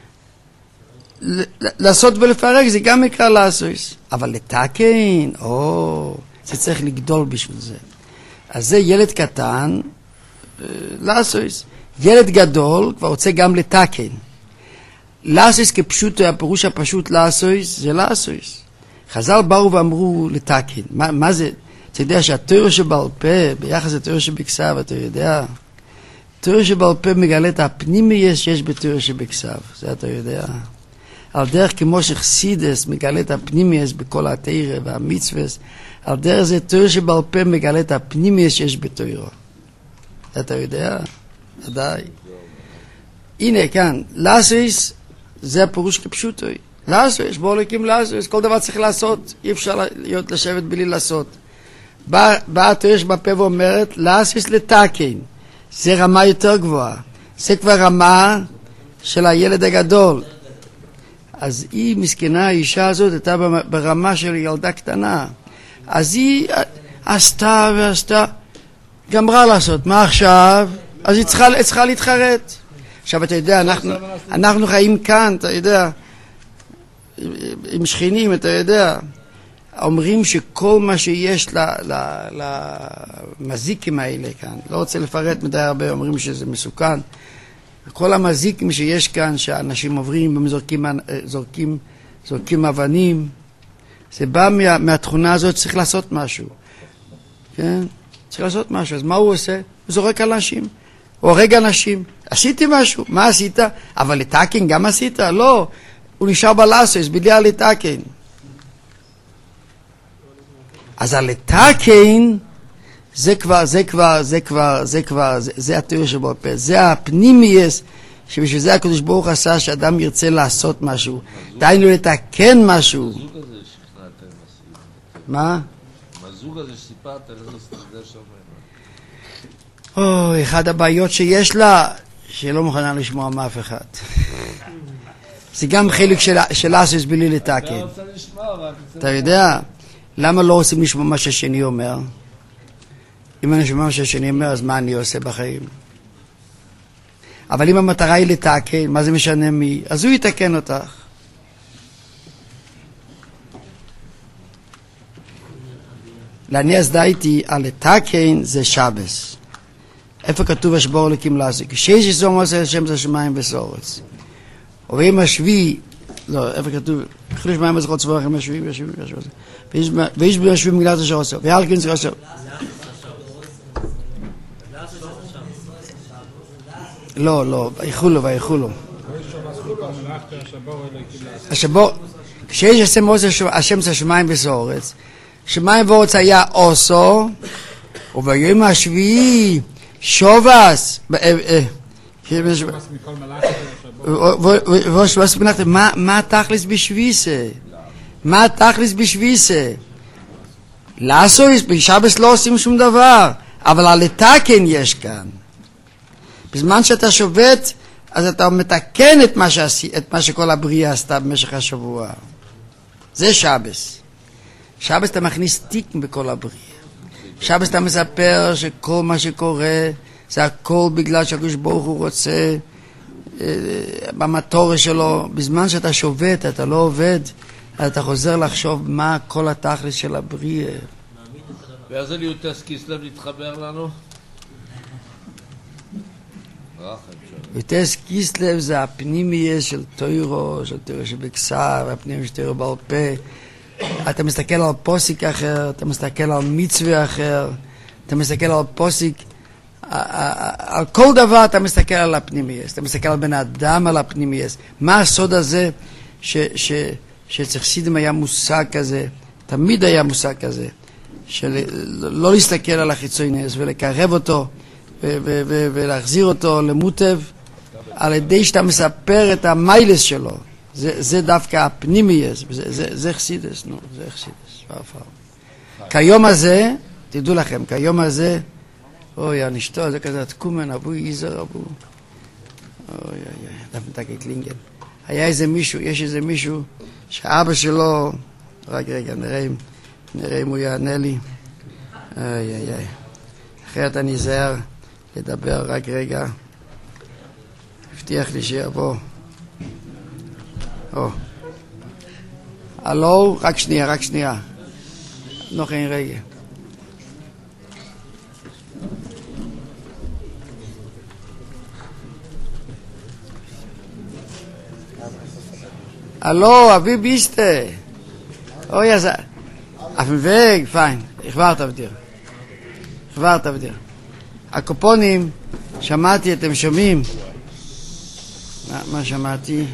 S1: לעשות ולפרק זה גם נקרא לעשויס. אבל לתקן, זה צריך לגדול בשביל זה. אז זה ילד קטן, לעשויס. ילד גדול כבר רוצה גם לתקן. לעשויס כפשוט, הפירוש הפשוט לעשויס, זה לעשויס. חז"ל באו ואמרו לתקן. מה זה? אתה יודע שהתורה שבעל פה, ביחס לתורה שבכסף, אתה יודע, תורה שבעל פה מגלה את הפנימיות שיש בתורה שבכסף. זה אתה יודע. על דרך כמו שחסידס מגלה את הפנימיות בכל התורה והמצוות, על דרך זה תורה שבעל פה מגלה את הפנימיות שיש בתורה. אתה יודע? ודאי. הנה כאן, לעשויס זה הפירוש כפשוטו. לעשויס, בואו להקים לעשויס, כל דבר צריך לעשות, אי אפשר להיות לשבת בלי לעשות. באה התורה שבפה ואומרת, לעשויס לתקן, זה רמה יותר גבוהה. זה כבר רמה של הילד הגדול. אז היא מסכנה, האישה הזאת הייתה ברמה של ילדה קטנה. אז היא עשתה ועשתה, גמרה לעשות. מה עכשיו? אז היא צריכה להתחרט. עכשיו אתה יודע, אנחנו חיים כאן, אתה יודע, עם שכנים, אתה יודע, אומרים שכל מה שיש למזיקים האלה כאן, לא רוצה לפרט מדי הרבה, אומרים שזה מסוכן, כל המזיקים שיש כאן, שאנשים עוברים זורקים אבנים, זה בא מהתכונה הזאת, צריך לעשות משהו. כן? צריך לעשות משהו. אז מה הוא עושה? הוא זורק על אנשים. הוא הורג אנשים. עשיתי משהו. מה עשית? אבל לתקן גם עשית? לא. הוא נשאר בלעשוס, בלי לתקן. אז הלתקן, זה התיאור שבו פה. זה הפנימייס, שבשביל זה הקדוש ברוך עשה שאדם ירצה לעשות משהו. דיינו לתקן משהו. מה?
S4: הזוג הזה שסיפרת, זה
S1: אחד הבעיות שיש לה, שלא מוכנה לשמוע מאף אחד. זה גם חלק של אסוס בלי לתקן. אתה יודע, למה לא רוצים לשמוע מה שהשני אומר? אם אני שומע מה שהשני אומר, אז מה אני עושה בחיים? אבל אם המטרה היא לתקן, מה זה משנה מי? אז הוא יתקן אותך. להניח דעתי על לתקן זה שבס. איפה כתוב השבור אלוקים לעשות? כשיש יסום עושה השם זה שמיים וסורץ. ואם השביעי, לא, איפה כתוב? חילוש מים וזכות צבוח עם השביעי, ויש בי השביעי מגלת אשר עושה. ויאלקין זה עושה. לא, ויחולו. השבור, כשיש יסום עושה השם זה שמיים וסורץ. שמיים ואורץ היה אוסו, וביום השביעי שובס, מה התכלס בשביסה? מה התכלס בשביסה? לעשות, בשבס לא עושים שום דבר, אבל הלתקן יש כאן. בזמן שאתה שובת, אז אתה מתקן את מה שכל הבריאה עשתה במשך השבוע. זה שבס. שבס אתה מכניס תיק בכל הבריאה. שבס אתה מספר שכל מה שקורה זה הכל בגלל שהקדוש ברוך הוא רוצה במטור שלו, בזמן שאתה שובת, אתה לא עובד, אתה חוזר לחשוב מה כל התכלס של הבריאה.
S4: ואיזה ליוטס קיסלב להתחבר לנו?
S1: ליוטס קיסלב זה הפנימי של תוירו, של תוירו שבכסר, הפנימי של תוירו בעל פה. אתה מסתכל על פוסיק אחר, אתה מסתכל על מצווה אחר, אתה מסתכל על פוסיק, על כל דבר אתה מסתכל על הפנימייס, אתה מסתכל על בן האדם על הפנימייס. מה הסוד הזה שצריך סידם היה מושג כזה, תמיד היה מושג כזה, שלא להסתכל על החיצוניות ולקרב אותו ולהחזיר אותו למוטב על ידי שאתה מספר את המיילס שלו. זה דווקא הפנימייס, זה חסידס, נו, זה חסידס. כיום הזה, תדעו לכם, כיום הזה, אוי, הנשתו, זה כזה תקומן, אבו יזר, אבו, אוי, דווקא קלינגן. היה איזה מישהו, יש איזה מישהו, שאבא שלו, רק רגע, נראה אם הוא יענה לי. אוי, אחרת אני זהר לדבר, רק רגע. הבטיח לי שיבוא. הלו, רק שנייה. נוח אין רגע. Hallo, wie bist du? Oh ja, auf dem Weg, fein. Ich warte auf dir. הקופונים, שמעתי, אתם שומעים? מה שמעתי?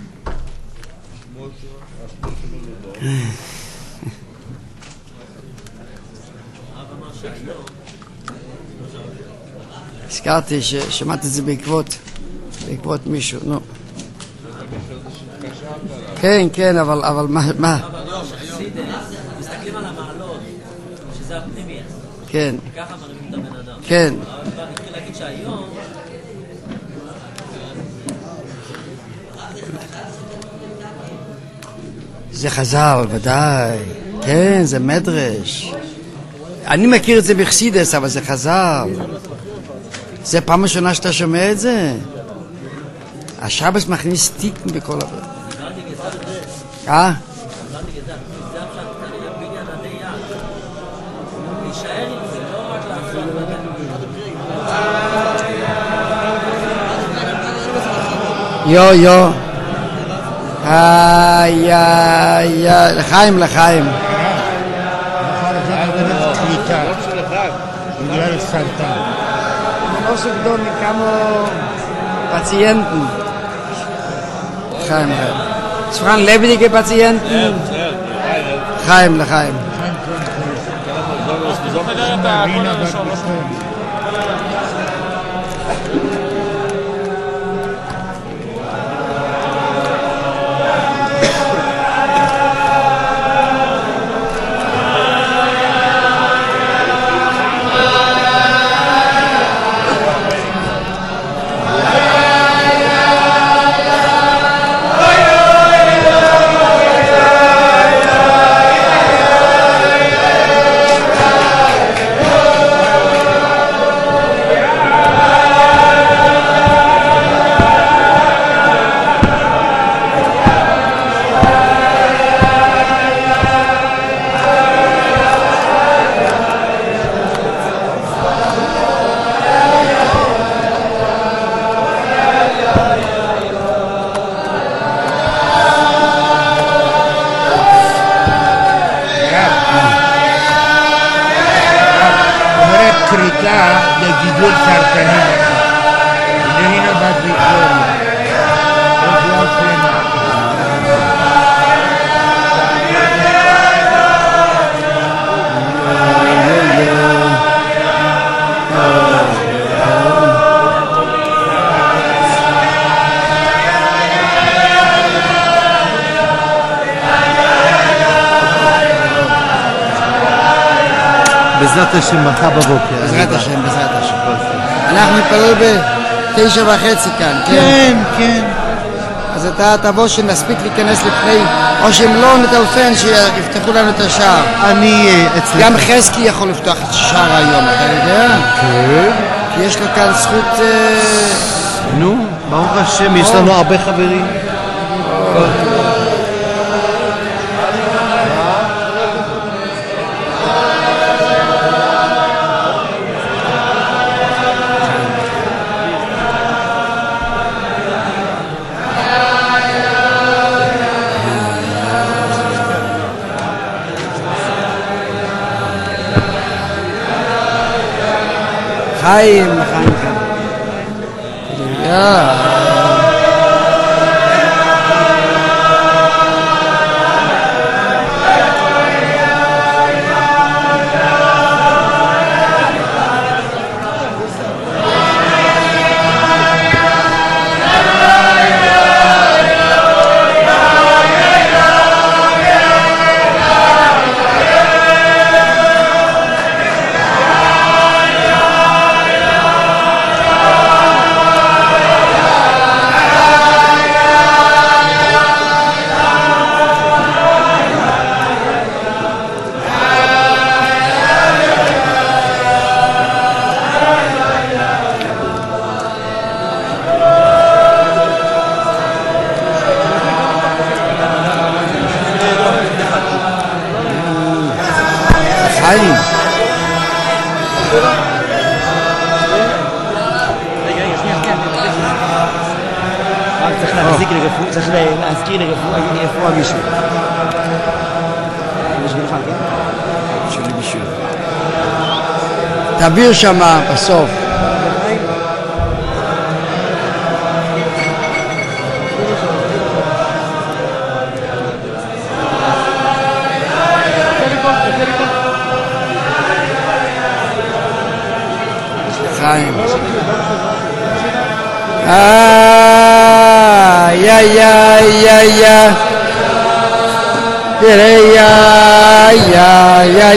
S1: הזכרתי ששמעתי את זה בעקבות מישהו, נו. כן, אבל מה?
S7: מסתכלים על המעלות, שזה הפנימי.
S1: כן.
S7: ככה מראים את הבן אדם.
S1: כן.
S7: התחיל להגיד שהיום...
S1: זה חז"ל, ודאי. כן, זה מדרש. אני מכיר את זה בחסידס, אבל זה חז"ל. זה פעם ראשונה שאתה שומע את זה? השבס מכניס תיקן בכל הבא. יו לחיים
S9: בגלל סרטן
S1: לא סוגדון מכמה פציינטן לחיים צפרן לבדיקה פציינטן לחיים
S9: לגידול סרטני לרינה בת ויקטוריה רפואה שלמה
S10: בעזרת השם מחר בבוקר.
S1: בעזרת השם. אנחנו נתפלל ב-9:30 כאן, כן?
S9: כן.
S1: אז אתה תבוא שנספיק להיכנס לפני, או שאם לא נטלפן שיפתחו לנו את השער.
S10: אני אצלך.
S1: גם חזקי יכול לפתוח את השער היום, אתה יודע?
S10: כן.
S1: כי יש לו כאן זכות...
S10: נו? ברוך השם, יש לנו הרבה חברים.
S1: חיים, חיים. חיים.
S6: צריך להזכיר לרפואה מישהו. בשבילך, כן?
S1: בשבילי בשביל. תעביר שמה בסוף. חיים. יא יא יא יא יא יא יא